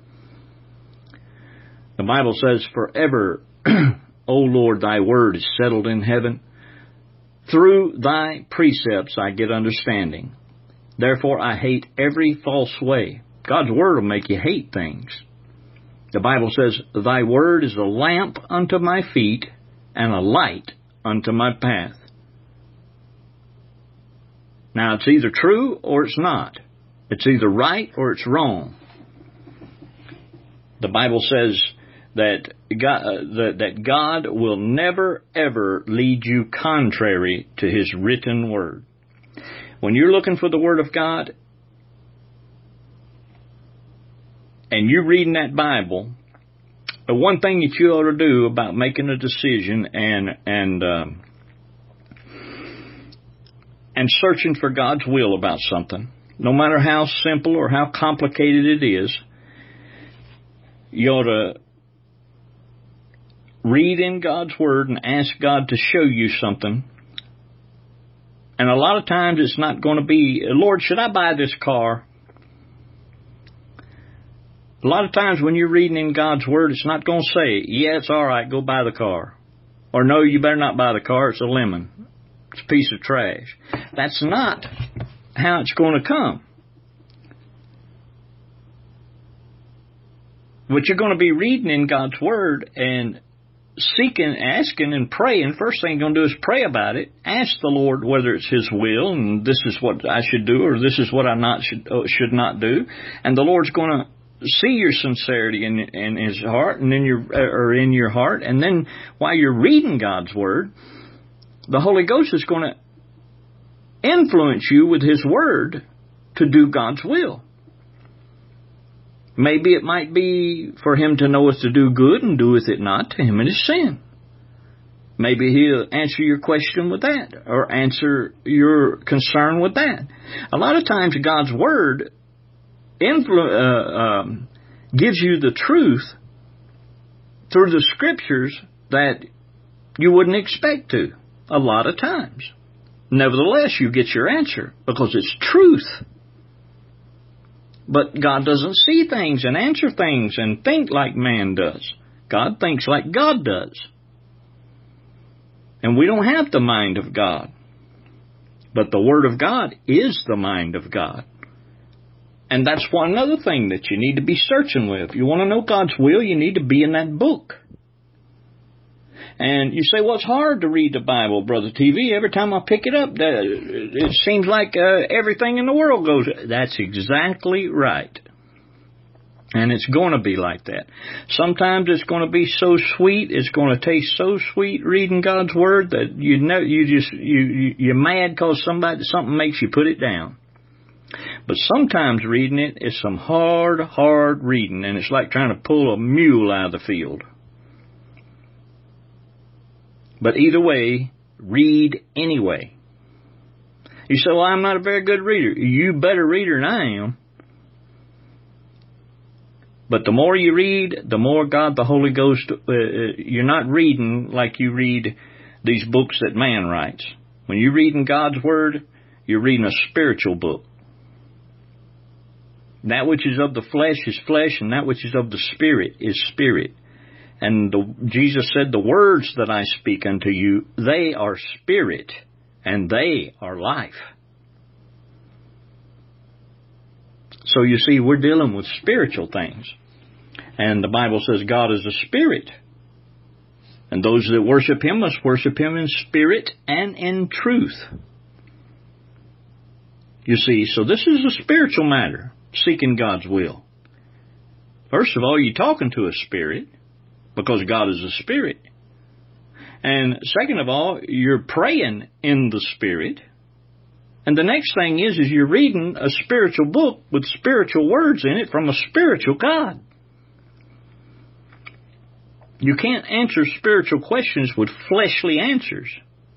Speaker 1: The Bible says, forever, O Lord, Thy word is settled in heaven. Through Thy precepts I get understanding. Therefore I hate every false way. God's word will make you hate things. The Bible says, Thy word is a lamp unto my feet and a light unto my path. Now it's either true or it's not. It's either right or it's wrong. The Bible says that God, uh, that, that God will never, ever lead you contrary to His written word. When you're looking for the Word of God and you're reading that Bible, the one thing that you ought to do about making a decision and and um, and searching for God's will about something, no matter how simple or how complicated it is, you ought to read in God's Word and ask God to show you something. And a lot of times it's not going to be, Lord, should I buy this car? A lot of times when you're reading in God's Word, it's not going to say, yeah, it's all right, go buy the car. Or no, you better not buy the car, it's a lemon. It's a piece of trash. That's not how it's going to come. But you're going to be reading in God's Word and seeking, asking, and praying. First thing you're going to do is pray about it. Ask the Lord whether it's His will, and this is what I should do, or this is what I not should uh, should not do. And the Lord's going to see your sincerity in, in His heart, and in your or in your heart. And then while you're reading God's Word, the Holy Ghost is going to influence you with His Word to do God's will. Maybe it might be for Him to know us to do good, and doeth it not, to him it is sin. Maybe He'll answer your question with that, or answer your concern with that. A lot of times God's Word influ- uh, um, gives you the truth through the Scriptures that you wouldn't expect to, a lot of times. Nevertheless, you get your answer, because it's truth. But God doesn't see things and answer things and think like man does. God thinks like God does. And we don't have the mind of God. But the Word of God is the mind of God. And that's one another thing that you need to be searching with. If you want to know God's will, you need to be in that book. And you say, well, it's hard to read the Bible, Brother T V. Every time I pick it up, it seems like uh, everything in the world goes. That's exactly right. And it's going to be like that. Sometimes it's going to be so sweet, it's going to taste so sweet reading God's Word that you know you just you, you you're mad because somebody something makes you put it down. But sometimes reading it is some hard, hard reading, and it's like trying to pull a mule out of the field. But either way, read anyway. You say, well, I'm not a very good reader. You better reader than I am. But the more you read, the more God the Holy Ghost, uh, you're not reading like you read these books that man writes. When you're reading God's Word, you're reading a spiritual book. That which is of the flesh is flesh, and that which is of the Spirit is spirit. And the, Jesus said, the words that I speak unto you, they are spirit, and they are life. So you see, we're dealing with spiritual things. And the Bible says God is a spirit. And those that worship Him must worship Him in spirit and in truth. You see, so this is a spiritual matter, seeking God's will. First of all, you're talking to a spirit, because God is a spirit. And second of all, you're praying in the Spirit. And the next thing is, is you're reading a spiritual book with spiritual words in it from a spiritual God. You can't answer spiritual questions with fleshly answers.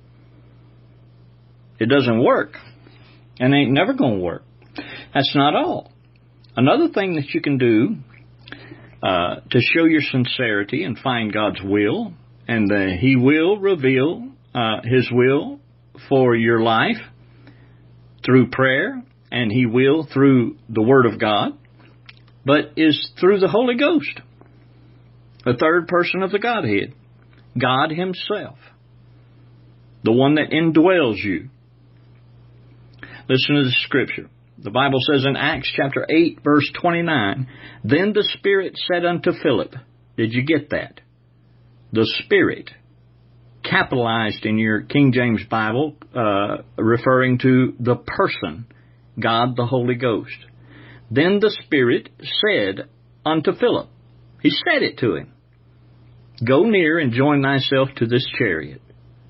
Speaker 1: It doesn't work. And ain't never going to work. That's not all. Another thing that you can do uh, to show your sincerity and find God's will, and uh, He will reveal uh, His will for your life through prayer, and He will through the Word of God, but is through the Holy Ghost, the third person of the Godhead, God Himself, the one that indwells you. Listen to the Scripture. The Bible says in Acts chapter eight, verse twenty-nine, then the Spirit said unto Philip, did you get that? The Spirit, capitalized in your King James Bible, uh, referring to the person, God the Holy Ghost. Then the Spirit said unto Philip, He said it to him, go near and join thyself to this chariot.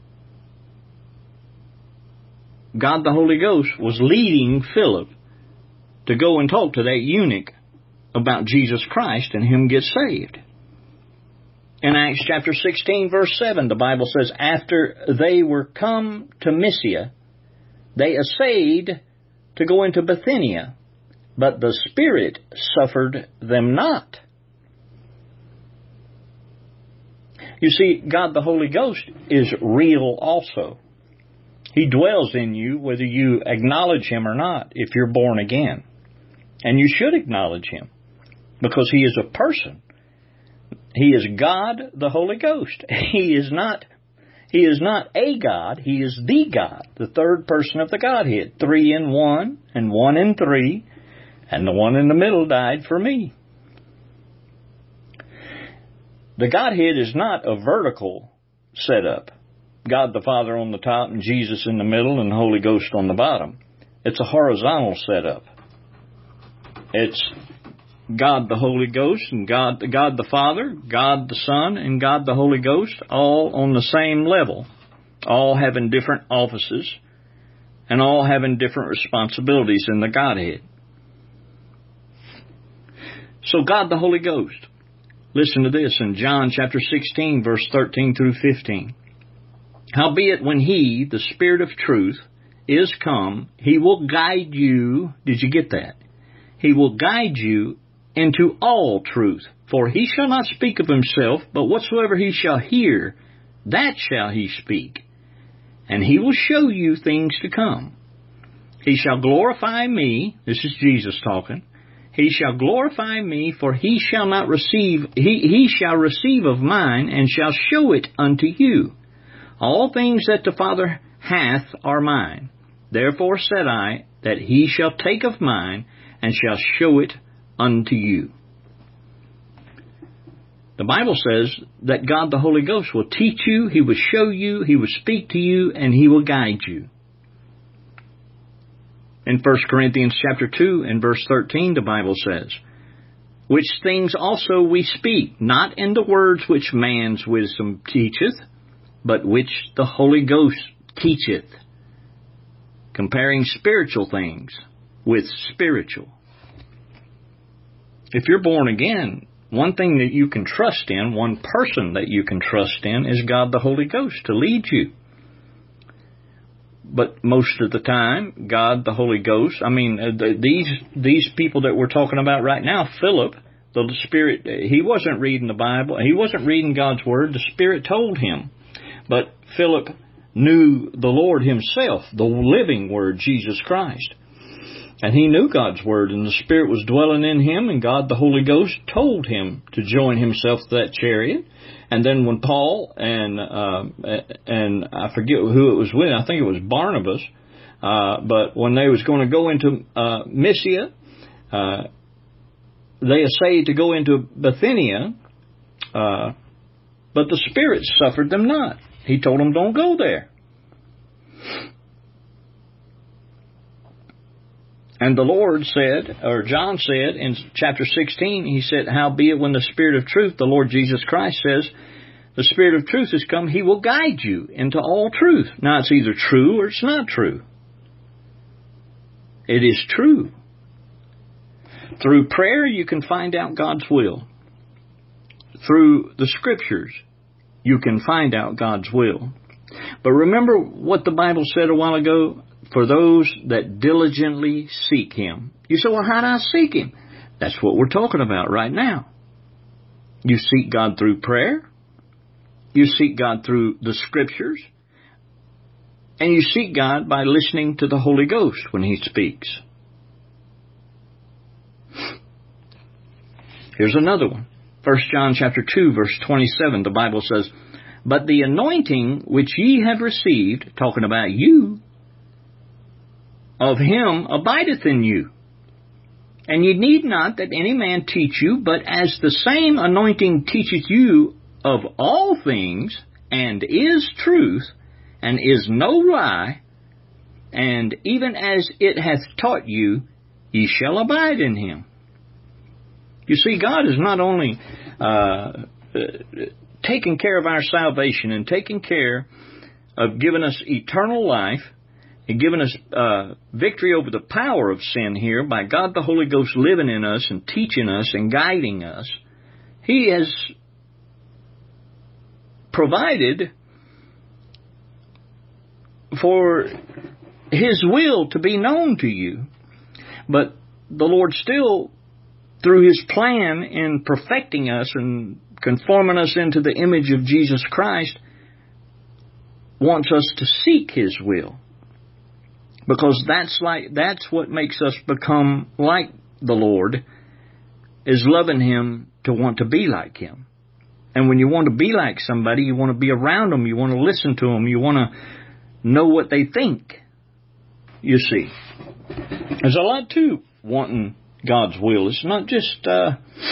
Speaker 1: God the Holy Ghost was leading Philip to go and talk to that eunuch about Jesus Christ and him get saved. In Acts chapter sixteen, verse seven, the Bible says, after they were come to Mysia, they essayed to go into Bithynia, but the Spirit suffered them not. You see, God the Holy Ghost is real also. He dwells in you whether you acknowledge Him or not if you're born again. And you should acknowledge Him because He is a person. He is God the Holy Ghost. He is not He is not a God, He is the God, the third person of the Godhead. Three in one, and one in three, and the one in the middle died for me. The Godhead is not a vertical setup. God the Father on the top, and Jesus in the middle, and the Holy Ghost on the bottom. It's a horizontal setup. It's God the Holy Ghost and God, God the Father, God the Son, and God the Holy Ghost, all on the same level, all having different offices, and all having different responsibilities in the Godhead. So God the Holy Ghost. Listen to this in John chapter sixteen, verse thirteen through fifteen. Howbeit when He, the Spirit of truth, is come, He will guide you. Did you get that? He will guide you into all truth. For He shall not speak of Himself, but whatsoever He shall hear, that shall He speak. And He will show you things to come. He shall glorify me. This is Jesus talking. He shall glorify me, for He shall not receive, he, he shall receive of mine, and shall show it unto you. All things that the Father hath are mine. Therefore said I, that He shall take of mine, and shall show it unto you. The Bible says that God the Holy Ghost will teach you, He will show you, He will speak to you, and He will guide you. In First Corinthians chapter two and verse thirteen, the Bible says, which things also we speak, not in the words which man's wisdom teacheth, but which the Holy Ghost teacheth, comparing spiritual things with spiritual. If you're born again, one thing that you can trust in, one person that you can trust in, is God the Holy Ghost to lead you. But most of the time, God the Holy Ghost, I mean, uh, the, these these people that we're talking about right now, Philip, the Spirit, he wasn't reading the Bible, he wasn't reading God's Word, the Spirit told him. But Philip knew the Lord Himself, the living Word, Jesus Christ. And he knew God's Word, and the Spirit was dwelling in him, and God the Holy Ghost told him to join himself to that chariot. And then when Paul and uh, and I forget who it was with, I think it was Barnabas, uh, but when they was going to go into uh, Mysia, uh, they essayed to go into Bithynia, uh, but the Spirit suffered them not. He told them, don't go there. And the Lord said, or John said in chapter sixteen, he said, howbeit when the Spirit of truth, the Lord Jesus Christ says, the Spirit of truth has come, He will guide you into all truth. Now it's either true or it's not true. It is true. Through prayer you can find out God's will. Through the Scriptures you can find out God's will. But remember what the Bible said a while ago? For those that diligently seek Him. You say, well, how do I seek Him? That's what we're talking about right now. You seek God through prayer. You seek God through the Scriptures. And you seek God by listening to the Holy Ghost when He speaks. Here's another one. First John chapter two, verse twenty-seven, the Bible says, but the anointing which ye have received, talking about you, of Him abideth in you. And ye need not that any man teach you, but as the same anointing teacheth you of all things, and is truth, and is no lie, and even as it hath taught you, ye shall abide in Him. You see, God is not only uh, taking care of our salvation and taking care of giving us eternal life, and given us uh, victory over the power of sin here by God the Holy Ghost living in us and teaching us and guiding us. He has provided for His will to be known to you. But the Lord still, through His plan in perfecting us and conforming us into the image of Jesus Christ, wants us to seek His will. Because that's like that's what makes us become like the Lord, is loving Him to want to be like Him. And when you want to be like somebody, you want to be around them, you want to listen to them, you want to know what they think. You see, there's a lot to wanting God's will. It's not just uh,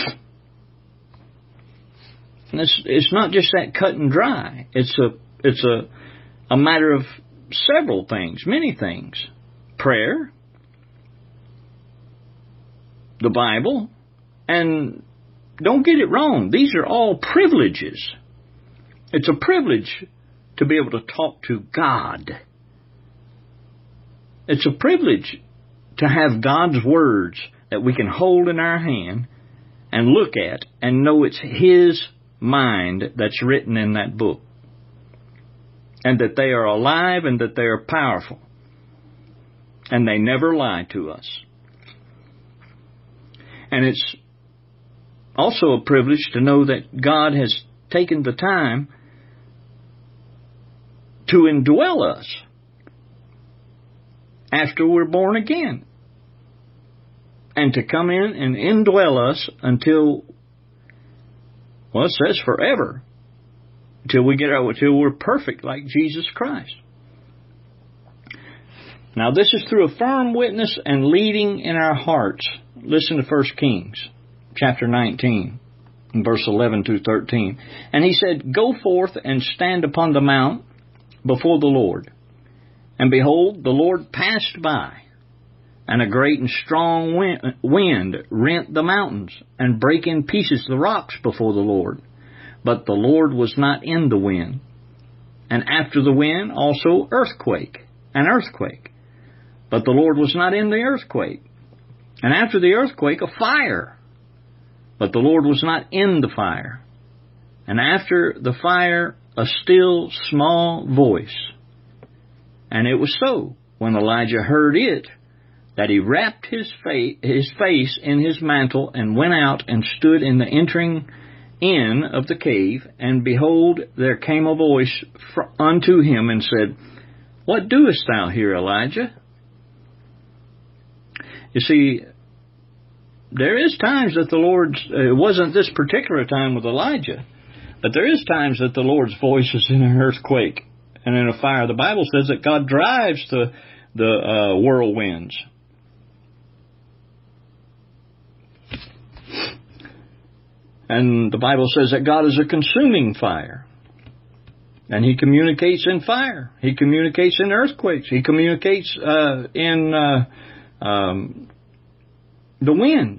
Speaker 1: it's, it's not just that cut and dry. It's a it's a a matter of several things, many things. Prayer, the Bible, and don't get it wrong, these are all privileges. It's a privilege to be able to talk to God. It's a privilege to have God's words that we can hold in our hand and look at and know it's His mind that's written in that book. And that they are alive and that they are powerful. And they never lie to us. And it's also a privilege to know that God has taken the time to indwell us after we're born again. And to come in and indwell us until, well, it says forever. Until we get out, until we're perfect like Jesus Christ. Now this is through a firm witness and leading in our hearts. Listen to First Kings chapter nineteen, verse eleven through thirteen. And he said, Go forth and stand upon the mount before the Lord. And behold, the Lord passed by, and a great and strong wind rent the mountains, and brake in pieces the rocks before the Lord. But the Lord was not in the wind. And after the wind also earthquake, an earthquake. But the Lord was not in the earthquake. And after the earthquake a fire. But the Lord was not in the fire. And after the fire a still small voice. And it was so, when Elijah heard it, that he wrapped his face, his face in his mantle and went out and stood in the entering in of the cave, and behold, there came a voice unto him and said, What doest thou here, Elijah? You see, there is times that the Lord's, it wasn't this particular time with Elijah, but there is times that the Lord's voice is in an earthquake and in a fire. The Bible says that God drives the, the uh, whirlwinds. And the Bible says that God is a consuming fire. And He communicates in fire. He communicates in earthquakes. He communicates uh, in uh, um, the wind.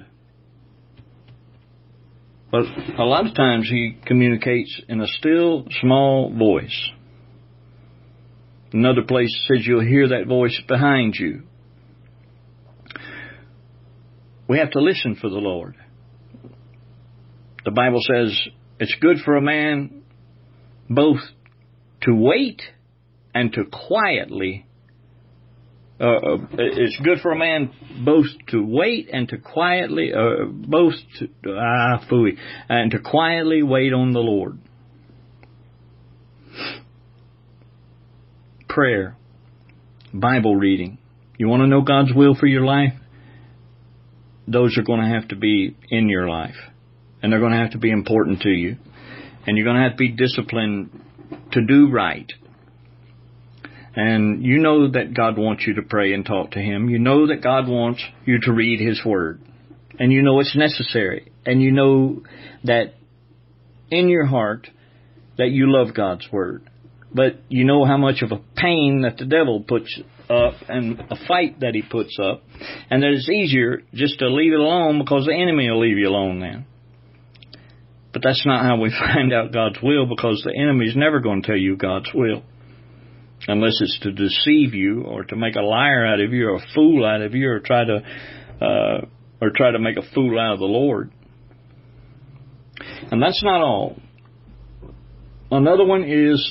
Speaker 1: But a lot of times He communicates in a still, small voice. Another place says you'll hear that voice behind you. We have to listen for the Lord. The Bible says it's good for a man both to wait and to quietly. Uh, it's good for a man both to wait and to quietly, uh, both to, ah, phooey, and to quietly wait on the Lord. Prayer, Bible reading. You want to know God's will for your life? Those are going to have to be in your life. And they're going to have to be important to you. And you're going to have to be disciplined to do right. And you know that God wants you to pray and talk to Him. You know that God wants you to read His Word. And you know it's necessary. And you know that in your heart that you love God's Word. But you know how much of a pain that the devil puts up and a fight that he puts up. And that it's easier just to leave it alone because the enemy will leave you alone then. But that's not how we find out God's will, because the enemy's never going to tell you God's will. Unless it's to deceive you or to make a liar out of you or a fool out of you or try to uh, or try to make a fool out of the Lord. And that's not all. Another one is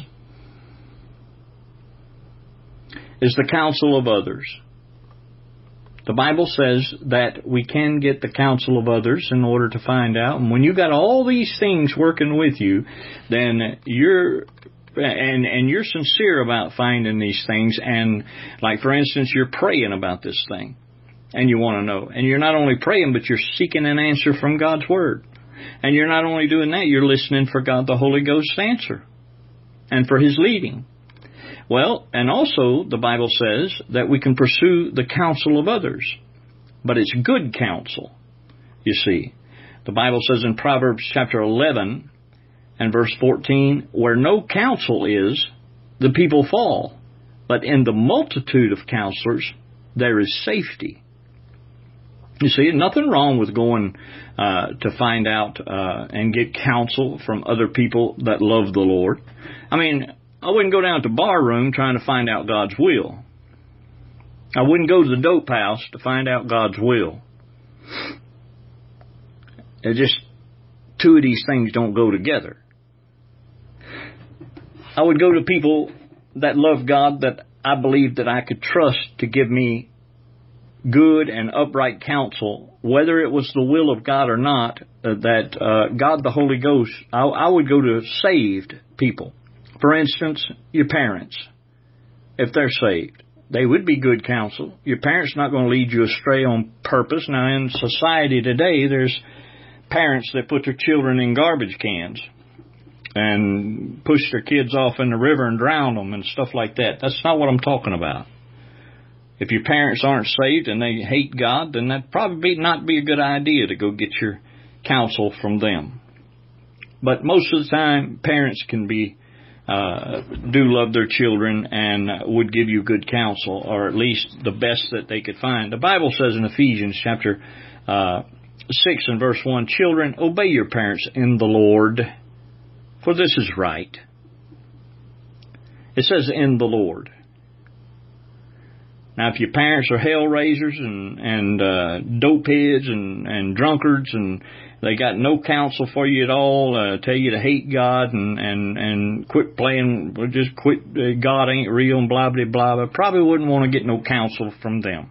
Speaker 1: is the counsel of others. The Bible says that we can get the counsel of others in order to find out. And when you've got all these things working with you, then you're and and you're sincere about finding these things. And like, for instance, you're praying about this thing and you want to know. And you're not only praying, but you're seeking an answer from God's Word. And you're not only doing that, you're listening for God the Holy Ghost's answer and for His leading. Well, and also the Bible says that we can pursue the counsel of others, but it's good counsel, you see. The Bible says in Proverbs chapter eleven and verse fourteen, where no counsel is, the people fall, but in the multitude of counselors there is safety. You see, nothing wrong with going uh, to find out uh, and get counsel from other people that love the Lord. I mean, I wouldn't go down to the bar room trying to find out God's will. I wouldn't go to the dope house to find out God's will. It's just two of these things don't go together. I would go to people that love God, that I believe that I could trust to give me good and upright counsel, whether it was the will of God or not, uh, that uh, God the Holy Ghost, I, I would go to saved people. For instance, your parents, if they're saved, they would be good counsel. Your parents are not going to lead you astray on purpose. Now, in society today, there's parents that put their children in garbage cans and push their kids off in the river and drown them and stuff like that. That's not what I'm talking about. If your parents aren't saved and they hate God, then that'd probably not be a good idea to go get your counsel from them. But most of the time, parents can be Uh, do love their children and would give you good counsel, or at least the best that they could find. The Bible says in Ephesians chapter uh, six and verse one, children, obey your parents in the Lord, for this is right. It says in the Lord. Now, if your parents are hell raisers and, and uh, dope heads and, and drunkards, and they got no counsel for you at all, uh, tell you to hate God and, and, and quit playing, just quit, uh, God ain't real and blah, blah, blah, blah, probably wouldn't want to get no counsel from them.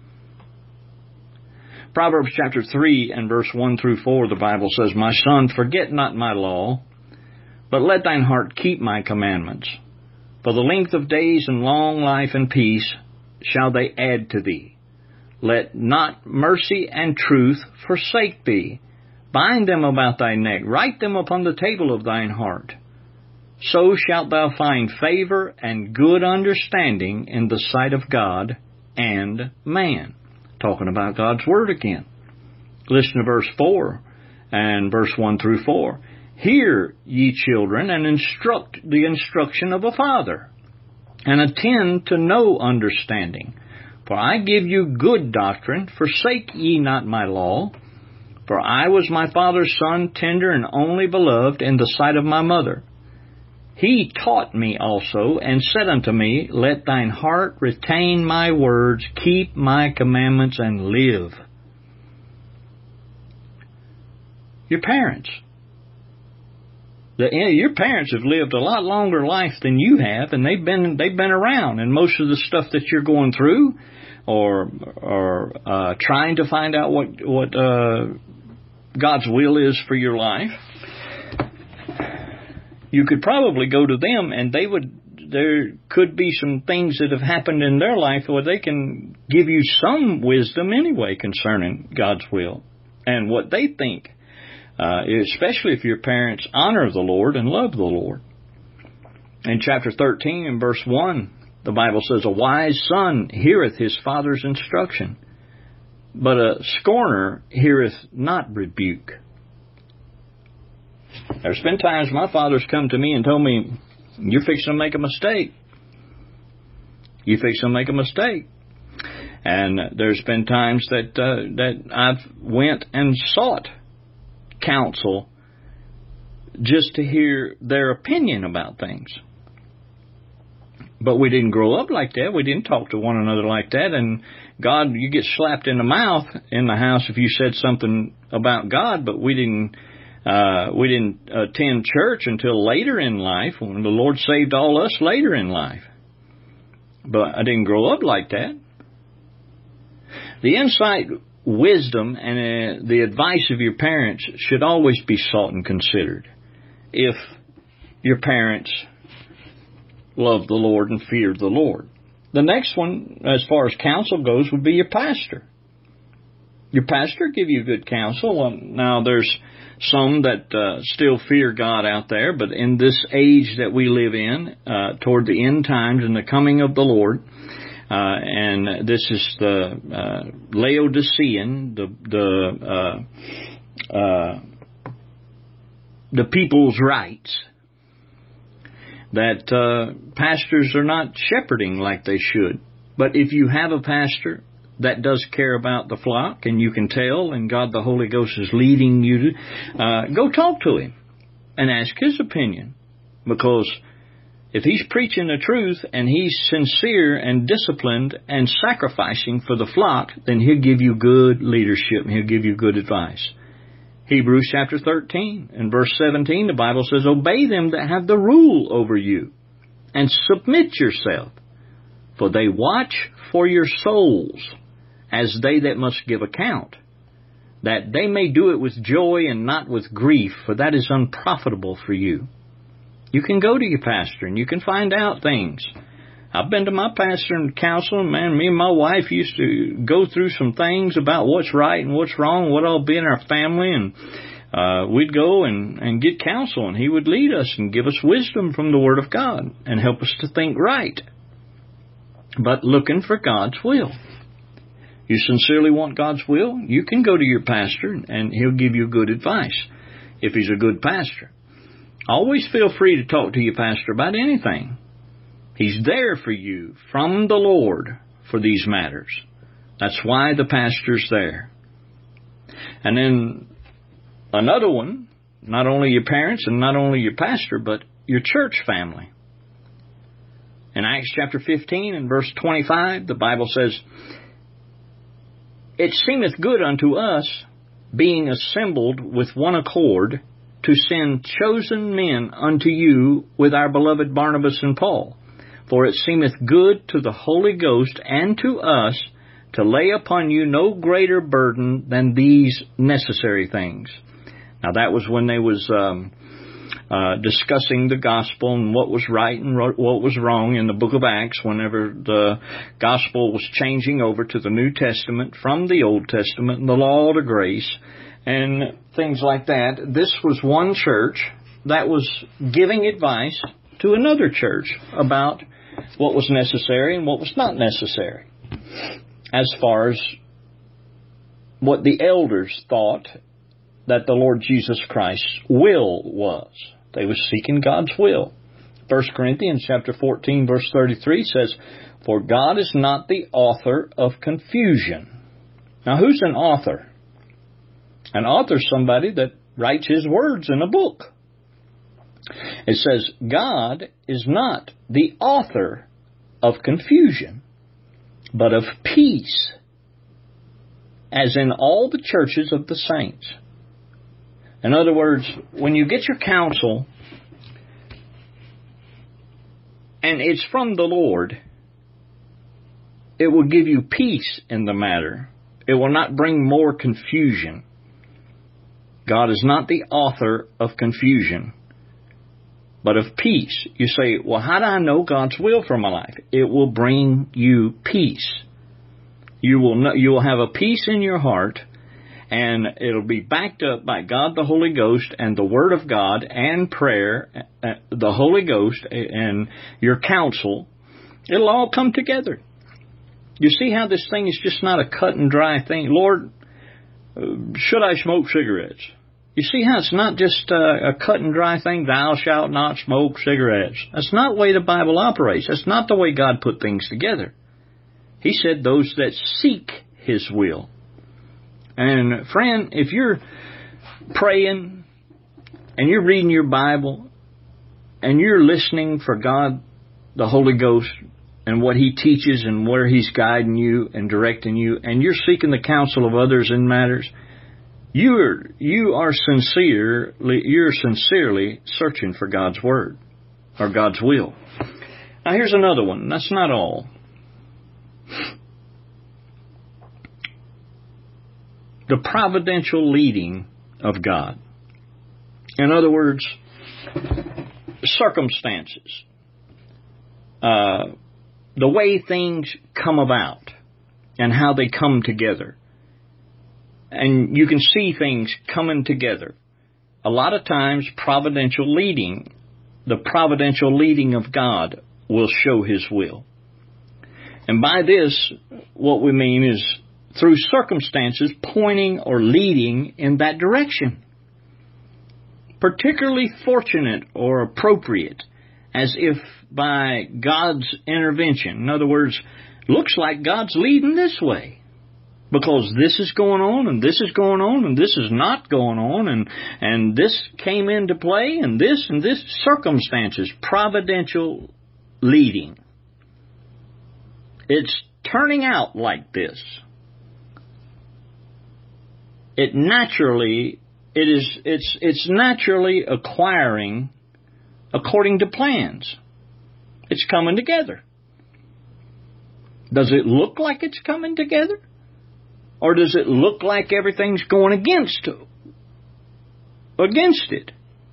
Speaker 1: Proverbs chapter three and verse one through four, the Bible says, my son, forget not my law, but let thine heart keep my commandments. For the length of days and long life and peace shall they add to thee. Let not mercy and truth forsake thee. Bind them about thy neck. Write them upon the table of thine heart. So shalt thou find favor and good understanding in the sight of God and man. Talking about God's Word again. Listen to verse four and verse one through four. Hear, ye children, and instruct the instruction of a father, and attend to no understanding. For I give you good doctrine. Forsake ye not my law. For I was my father's son, tender and only beloved in the sight of my mother. He taught me also, and said unto me, let thine heart retain my words, keep my commandments, and live. Your parents. The, your parents have lived a lot longer life than you have, and they've been they've been around. And most of the stuff that you're going through, or or uh, trying to find out what what uh, God's will is for your life, you could probably go to them, and they would. There could be some things that have happened in their life where they can give you some wisdom anyway concerning God's will and what they think. Uh, especially if your parents honor the Lord and love the Lord. In chapter thirteen and verse one, the Bible says, a wise son heareth his father's instruction, but a scorner heareth not rebuke. There's been times my father's come to me and told me, you're fixing to make a mistake. You're fixing to make a mistake. And there's been times that uh, that I've went and sought counsel just to hear their opinion about things. But we didn't grow up like that. We didn't talk to one another like that. And God, you get slapped in the mouth in the house if you said something about God. But we didn't uh, we didn't attend church until later in life, when the Lord saved all us later in life. But I didn't grow up like that. The insight, wisdom, and uh, the advice of your parents should always be sought and considered if your parents love the Lord and fear the Lord. The next one, as far as counsel goes, would be your pastor. Your pastor give you good counsel. Well, now, there's some that uh, still fear God out there, but in this age that we live in, uh, toward the end times and the coming of the Lord, uh, and this is the uh, Laodicean, the the uh, uh, the people's rights, that uh, pastors are not shepherding like they should. But if you have a pastor that does care about the flock, and you can tell, and God the Holy Ghost is leading you to, uh, go talk to him and ask his opinion. Because if he's preaching the truth and he's sincere and disciplined and sacrificing for the flock, then he'll give you good leadership and he'll give you good advice. Hebrews chapter thirteen and verse seventeen, the Bible says, obey them that have the rule over you, and submit yourself, for they watch for your souls, as they that must give account, that they may do it with joy and not with grief, for that is unprofitable for you. You can go to your pastor and you can find out things. I've been to my pastor and counsel, and man, me and my wife used to go through some things about what's right and what's wrong, what all be in our family, and uh, we'd go and, and get counsel, and he would lead us and give us wisdom from the Word of God and help us to think right. But looking for God's will. You sincerely want God's will, you can go to your pastor and he'll give you good advice if he's a good pastor. Always feel free to talk to your pastor about anything. He's there for you from the Lord for these matters. That's why the pastor's there. And then another one, not only your parents and not only your pastor, but your church family. In Acts chapter fifteen and verse twenty-five, the Bible says, it seemeth good unto us, being assembled with one accord, to send chosen men unto you with our beloved Barnabas and Paul. For it seemeth good to the Holy Ghost and to us to lay upon you no greater burden than these necessary things. Now that was when they was um, uh, discussing the gospel and what was right and what was wrong in the book of Acts, whenever the gospel was changing over to the New Testament from the Old Testament and the law to grace and things like that. This was one church that was giving advice to another church about what was necessary and what was not necessary, as far as what the elders thought that the Lord Jesus Christ's will was. They were seeking God's will. First Corinthians chapter fourteen verse thirty-three says, for God is not the author of confusion. Now who's an author? An author is somebody that writes his words in a book. It says, God is not the author of confusion, but of peace, as in all the churches of the saints. In other words, when you get your counsel, and it's from the Lord, it will give you peace in the matter. It will not bring more confusion. God is not the author of confusion, but of peace. You say, well, how do I know God's will for my life? It will bring you peace. You will know, you will have a peace in your heart, and it'll be backed up by God the Holy Ghost and the Word of God and prayer, uh, the Holy Ghost and your counsel. It'll all come together. You see how this thing is just not a cut and dry thing. Lord, should I smoke cigarettes? You see how it's not just a, a cut and dry thing, thou shalt not smoke cigarettes. That's not the way the Bible operates. That's not the way God put things together. He said those that seek His will. And friend, if you're praying and you're reading your Bible and you're listening for God, the Holy Ghost, and what He teaches and where He's guiding you and directing you, and you're seeking the counsel of others in matters, you're you are sincerely you're sincerely searching for God's Word or God's will. Now here's another one. That's not all. The providential leading of God. In other words, circumstances. Uh, the way things come about and how they come together. and you can see things coming together. A lot of times, providential leading, the providential leading of God will show His will. And by this, what we mean is through circumstances pointing or leading in that direction. Particularly fortunate or appropriate, as if by God's intervention. In other words, looks like God's leading this way, because this is going on, and this is going on, and this is not going on, and, and this came into play, and this and this circumstances, providential leading. It's turning out like this. It naturally, it is, it's, it's naturally acquiring according to plans. It's coming together. Does it look like it's coming together? Or does it look like everything's going against, against it?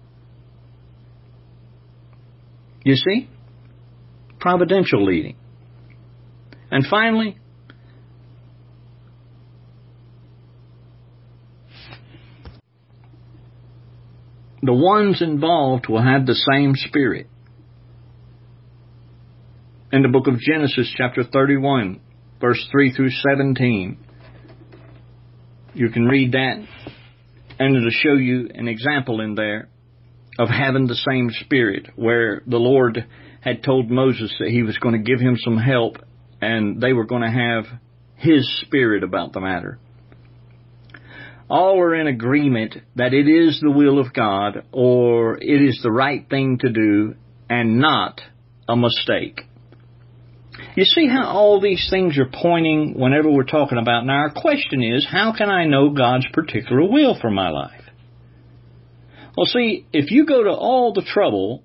Speaker 1: You see? Providential leading. And finally, the ones involved will have the same spirit. In the book of Genesis, chapter thirty-one, verse three through seventeen, you can read that, and it'll show you an example in there of having the same spirit, where the Lord had told Moses that He was going to give him some help, and they were going to have His spirit about the matter. All are in agreement that it is the will of God, or it is the right thing to do, and not a mistake. You see how all these things are pointing whenever we're talking about. Now, our question is, how can I know God's particular will for my life? Well, see, if you go to all the trouble,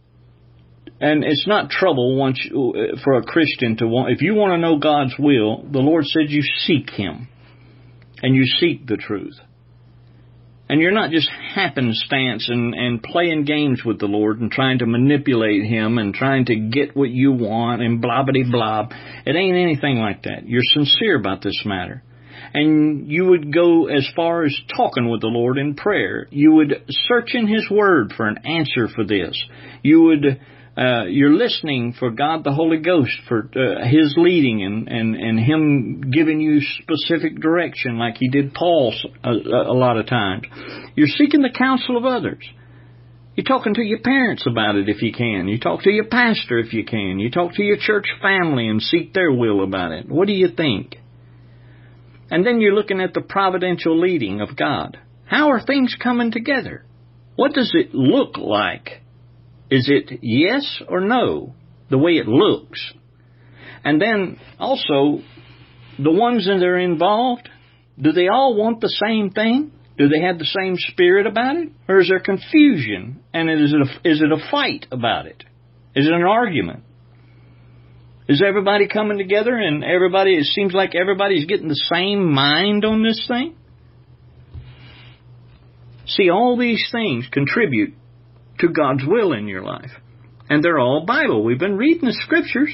Speaker 1: and it's not trouble once you, for a Christian to want, if you want to know God's will, the Lord said you seek Him, and you seek the truth. And you're not just happenstance and, and playing games with the Lord and trying to manipulate Him and trying to get what you want and blah-blah-blah. It ain't anything like that. You're sincere about this matter. And you would go as far as talking with the Lord in prayer. You would search in His Word for an answer for this. You would... Uh, you're listening for God the Holy Ghost, for uh, His leading and, and, and Him giving you specific direction like He did Paul a, a lot of times. You're seeking the counsel of others. You're talking to your parents about it if you can. You talk to your pastor if you can. You talk to your church family and seek their will about it. What do you think? And then you're looking at the providential leading of God. How are things coming together? What does it look like? Is it yes or no, the way it looks? And then also, the ones that are involved, do they all want the same thing? Do they have the same spirit about it? Or is there confusion? And is it a, is it a fight about it? Is it an argument? Is everybody coming together and everybody, it seems like everybody's getting the same mind on this thing? See, all these things contribute to God's will in your life. And they're all Bible. We've been reading the Scriptures.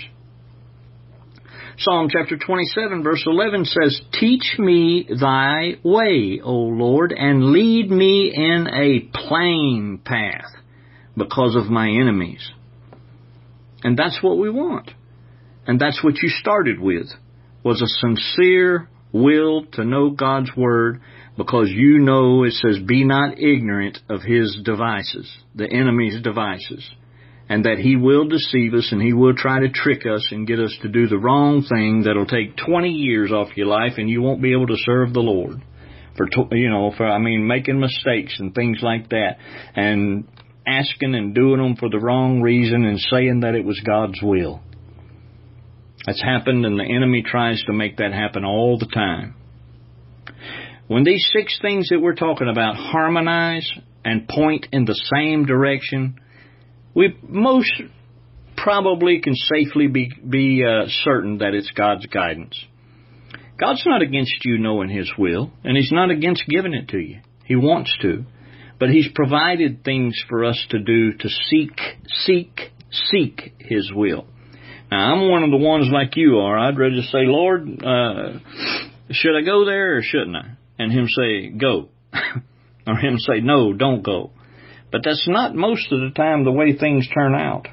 Speaker 1: Psalm chapter twenty-seven verse eleven says, "Teach me thy way, O Lord, and lead me in a plain path because of my enemies." And that's what we want. And that's what you started with, was a sincere will to know God's Word, because you know it says, "Be not ignorant of his devices," the enemy's devices, and that he will deceive us and he will try to trick us and get us to do the wrong thing that'll take twenty years off your life, and you won't be able to serve the Lord for, you know, for, I mean, making mistakes and things like that, and asking and doing them for the wrong reason and saying that it was God's will. That's happened, and the enemy tries to make that happen all the time. When these six things that we're talking about harmonize and point in the same direction, we most probably can safely be, be uh, certain that it's God's guidance. God's not against you knowing His will, and He's not against giving it to you. He wants to. But He's provided things for us to do to seek, seek, seek His will. Now, I'm one of the ones like you are. I'd rather say, "Lord, uh, should I go there or shouldn't I?" and Him say, go. Or Him say, no, don't go. But that's not most of the time the way things turn out.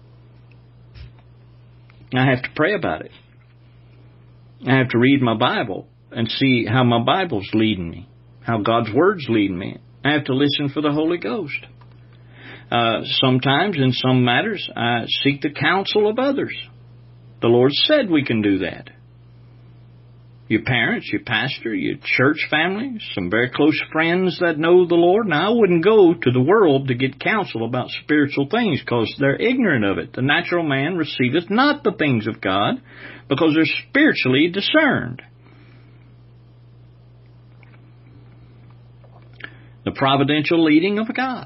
Speaker 1: I have to pray about it. I have to read my Bible and see how my Bible's leading me, how God's Word's leading me. I have to listen for the Holy Ghost. Uh, sometimes, in some matters, I seek the counsel of others. The Lord said we can do that. Your parents, your pastor, your church family, some very close friends that know the Lord. Now, I wouldn't go to the world to get counsel about spiritual things because they're ignorant of it. The natural man receiveth not the things of God because they're spiritually discerned. The providential leading of God.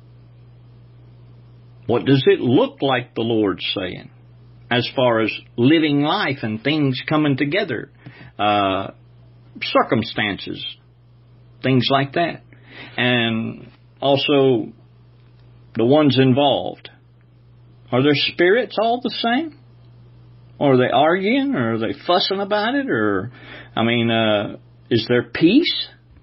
Speaker 1: What does it look like the Lord's saying as far as living life and things coming together? Uh, circumstances, things like that. And also the ones involved. Are their spirits all the same? Or are they arguing? Or are they fussing about it? Or, I mean, uh, is there peace?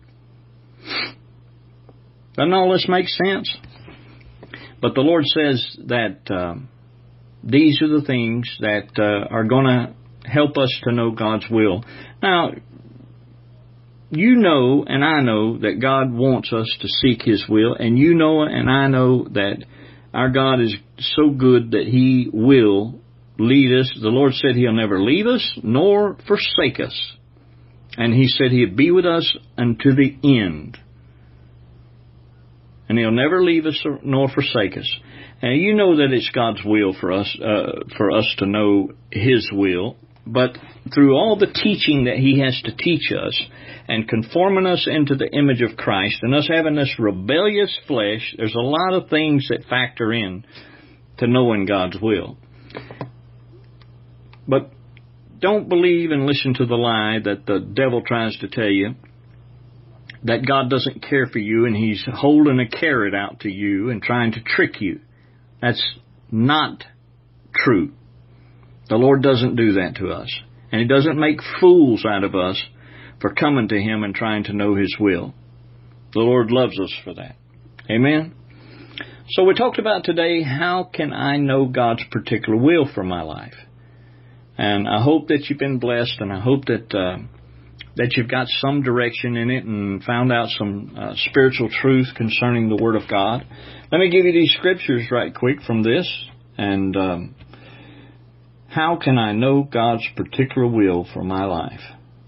Speaker 1: Doesn't all this make sense? But the Lord says that um, these are the things that uh, are going to help us to know God's will. Now, you know and I know that God wants us to seek His will, and you know and I know that our God is so good that He will lead us. The Lord said He'll never leave us nor forsake us. And He said He'd be with us unto the end. And He'll never leave us nor forsake us. And you know that it's God's will for us, uh, for us to know His will. But through all the teaching that He has to teach us and conforming us into the image of Christ and us having this rebellious flesh, there's a lot of things that factor in to knowing God's will. But don't believe and listen to the lie that the devil tries to tell you, that God doesn't care for you and He's holding a carrot out to you and trying to trick you. That's not true. The Lord doesn't do that to us. And He doesn't make fools out of us for coming to Him and trying to know His will. The Lord loves us for that. Amen? So we talked about today, how can I know God's particular will for my life? And I hope that you've been blessed, and I hope that uh, that you've got some direction in it and found out some uh, spiritual truth concerning the Word of God. Let me give you these scriptures right quick from this. And um, how can I know God's particular will for my life?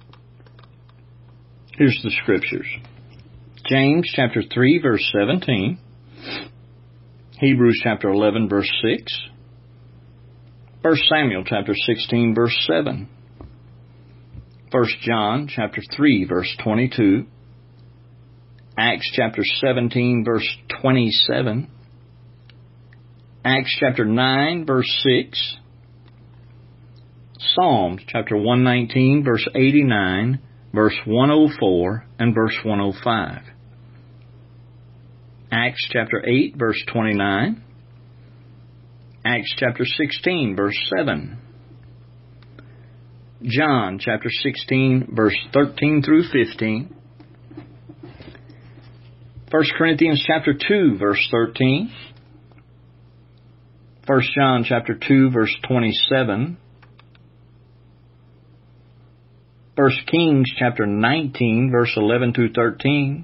Speaker 1: Here's the scriptures. James chapter three, verse seventeen. Hebrews chapter eleven, verse six. First Samuel chapter sixteen, verse seven. First John chapter three, verse twenty-two. Acts chapter seventeen, verse twenty-seven. Acts chapter nine, verse six. Psalms chapter one nineteen, verse eighty-nine, verse one oh four, and verse one oh five. Acts chapter eight, verse twenty-nine. Acts chapter sixteen, verse seven. John chapter sixteen, verse thirteen through fifteen. First Corinthians chapter two, verse thirteen. First John chapter two, verse twenty-seven. First Kings chapter nineteen, verse eleven through thirteen.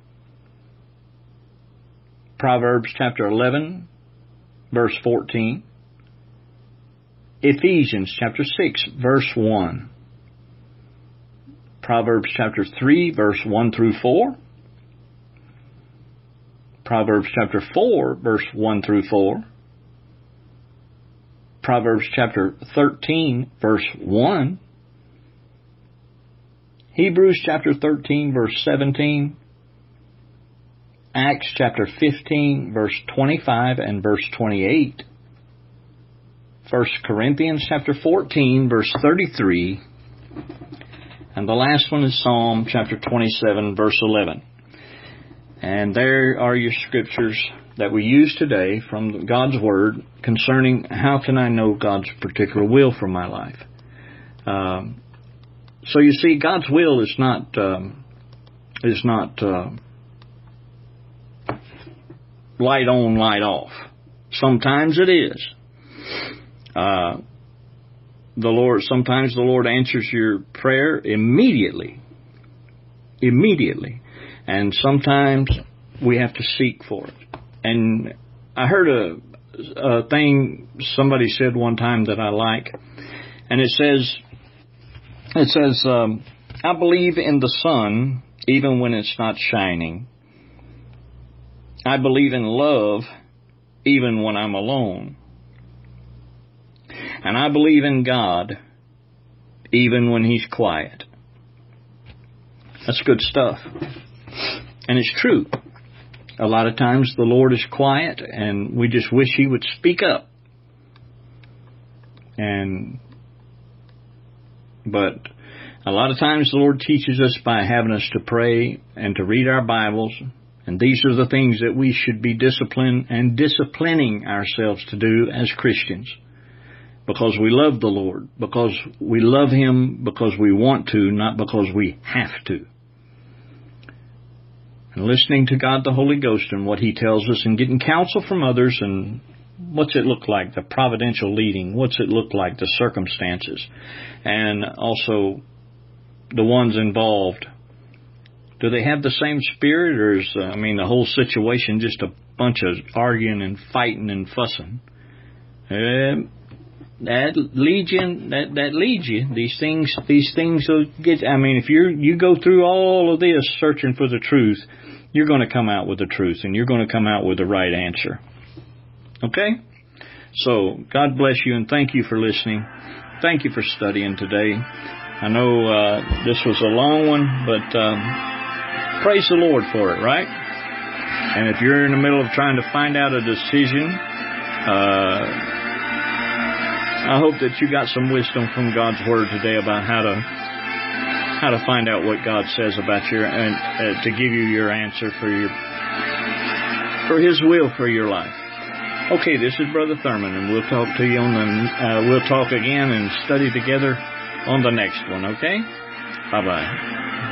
Speaker 1: Proverbs chapter eleven, verse fourteen. Ephesians chapter six, verse one. Proverbs chapter three, verse one through four. Proverbs chapter four, verse one through four. Proverbs chapter thirteen, verse one. Hebrews chapter thirteen, verse seventeen. Acts chapter fifteen, verse twenty-five and verse twenty-eight. First Corinthians chapter fourteen, verse thirty-three. And the last one is Psalm chapter twenty-seven, verse eleven. And there are your scriptures that we use today from God's Word concerning how can I know God's particular will for my life. Um, so you see, God's will is not um, is not uh, light on, light off. Sometimes it is. Uh, the Lord, sometimes the Lord answers your prayer immediately. Immediately. And sometimes we have to seek for it. And I heard a, a thing somebody said one time that I like. And it says, it says, um, I believe in the sun even when it's not shining. I believe in love even when I'm alone. And I believe in God even when He's quiet. That's good stuff. And it's true. A lot of times the Lord is quiet and we just wish He would speak up. And, but a lot of times the Lord teaches us by having us to pray and to read our Bibles. And these are the things that we should be disciplined and disciplining ourselves to do as Christians. Because we love the Lord. Because we love Him because we want to, not because we have to. And listening to God the Holy Ghost and what He tells us and getting counsel from others and what's it look like, the providential leading, what's it look like, the circumstances, and also the ones involved. Do they have the same spirit, or is, uh, I mean, the whole situation just a bunch of arguing and fighting and fussing? Uh, that leads you, that, that leads you. These things, these things will get, I mean, if you you go through all of this searching for the truth, you're going to come out with the truth, and you're going to come out with the right answer. Okay? So, God bless you, and thank you for listening. Thank you for studying today. I know uh, this was a long one, but um, praise the Lord for it, right? And if you're in the middle of trying to find out a decision, uh, I hope that you got some wisdom from God's Word today about how to how to find out what God says about your and uh, to give you your answer for your for His will for your life. Okay, this is Brother Thurman, and we'll talk to you on the uh, we'll talk again and study together on the next one. Okay, bye bye.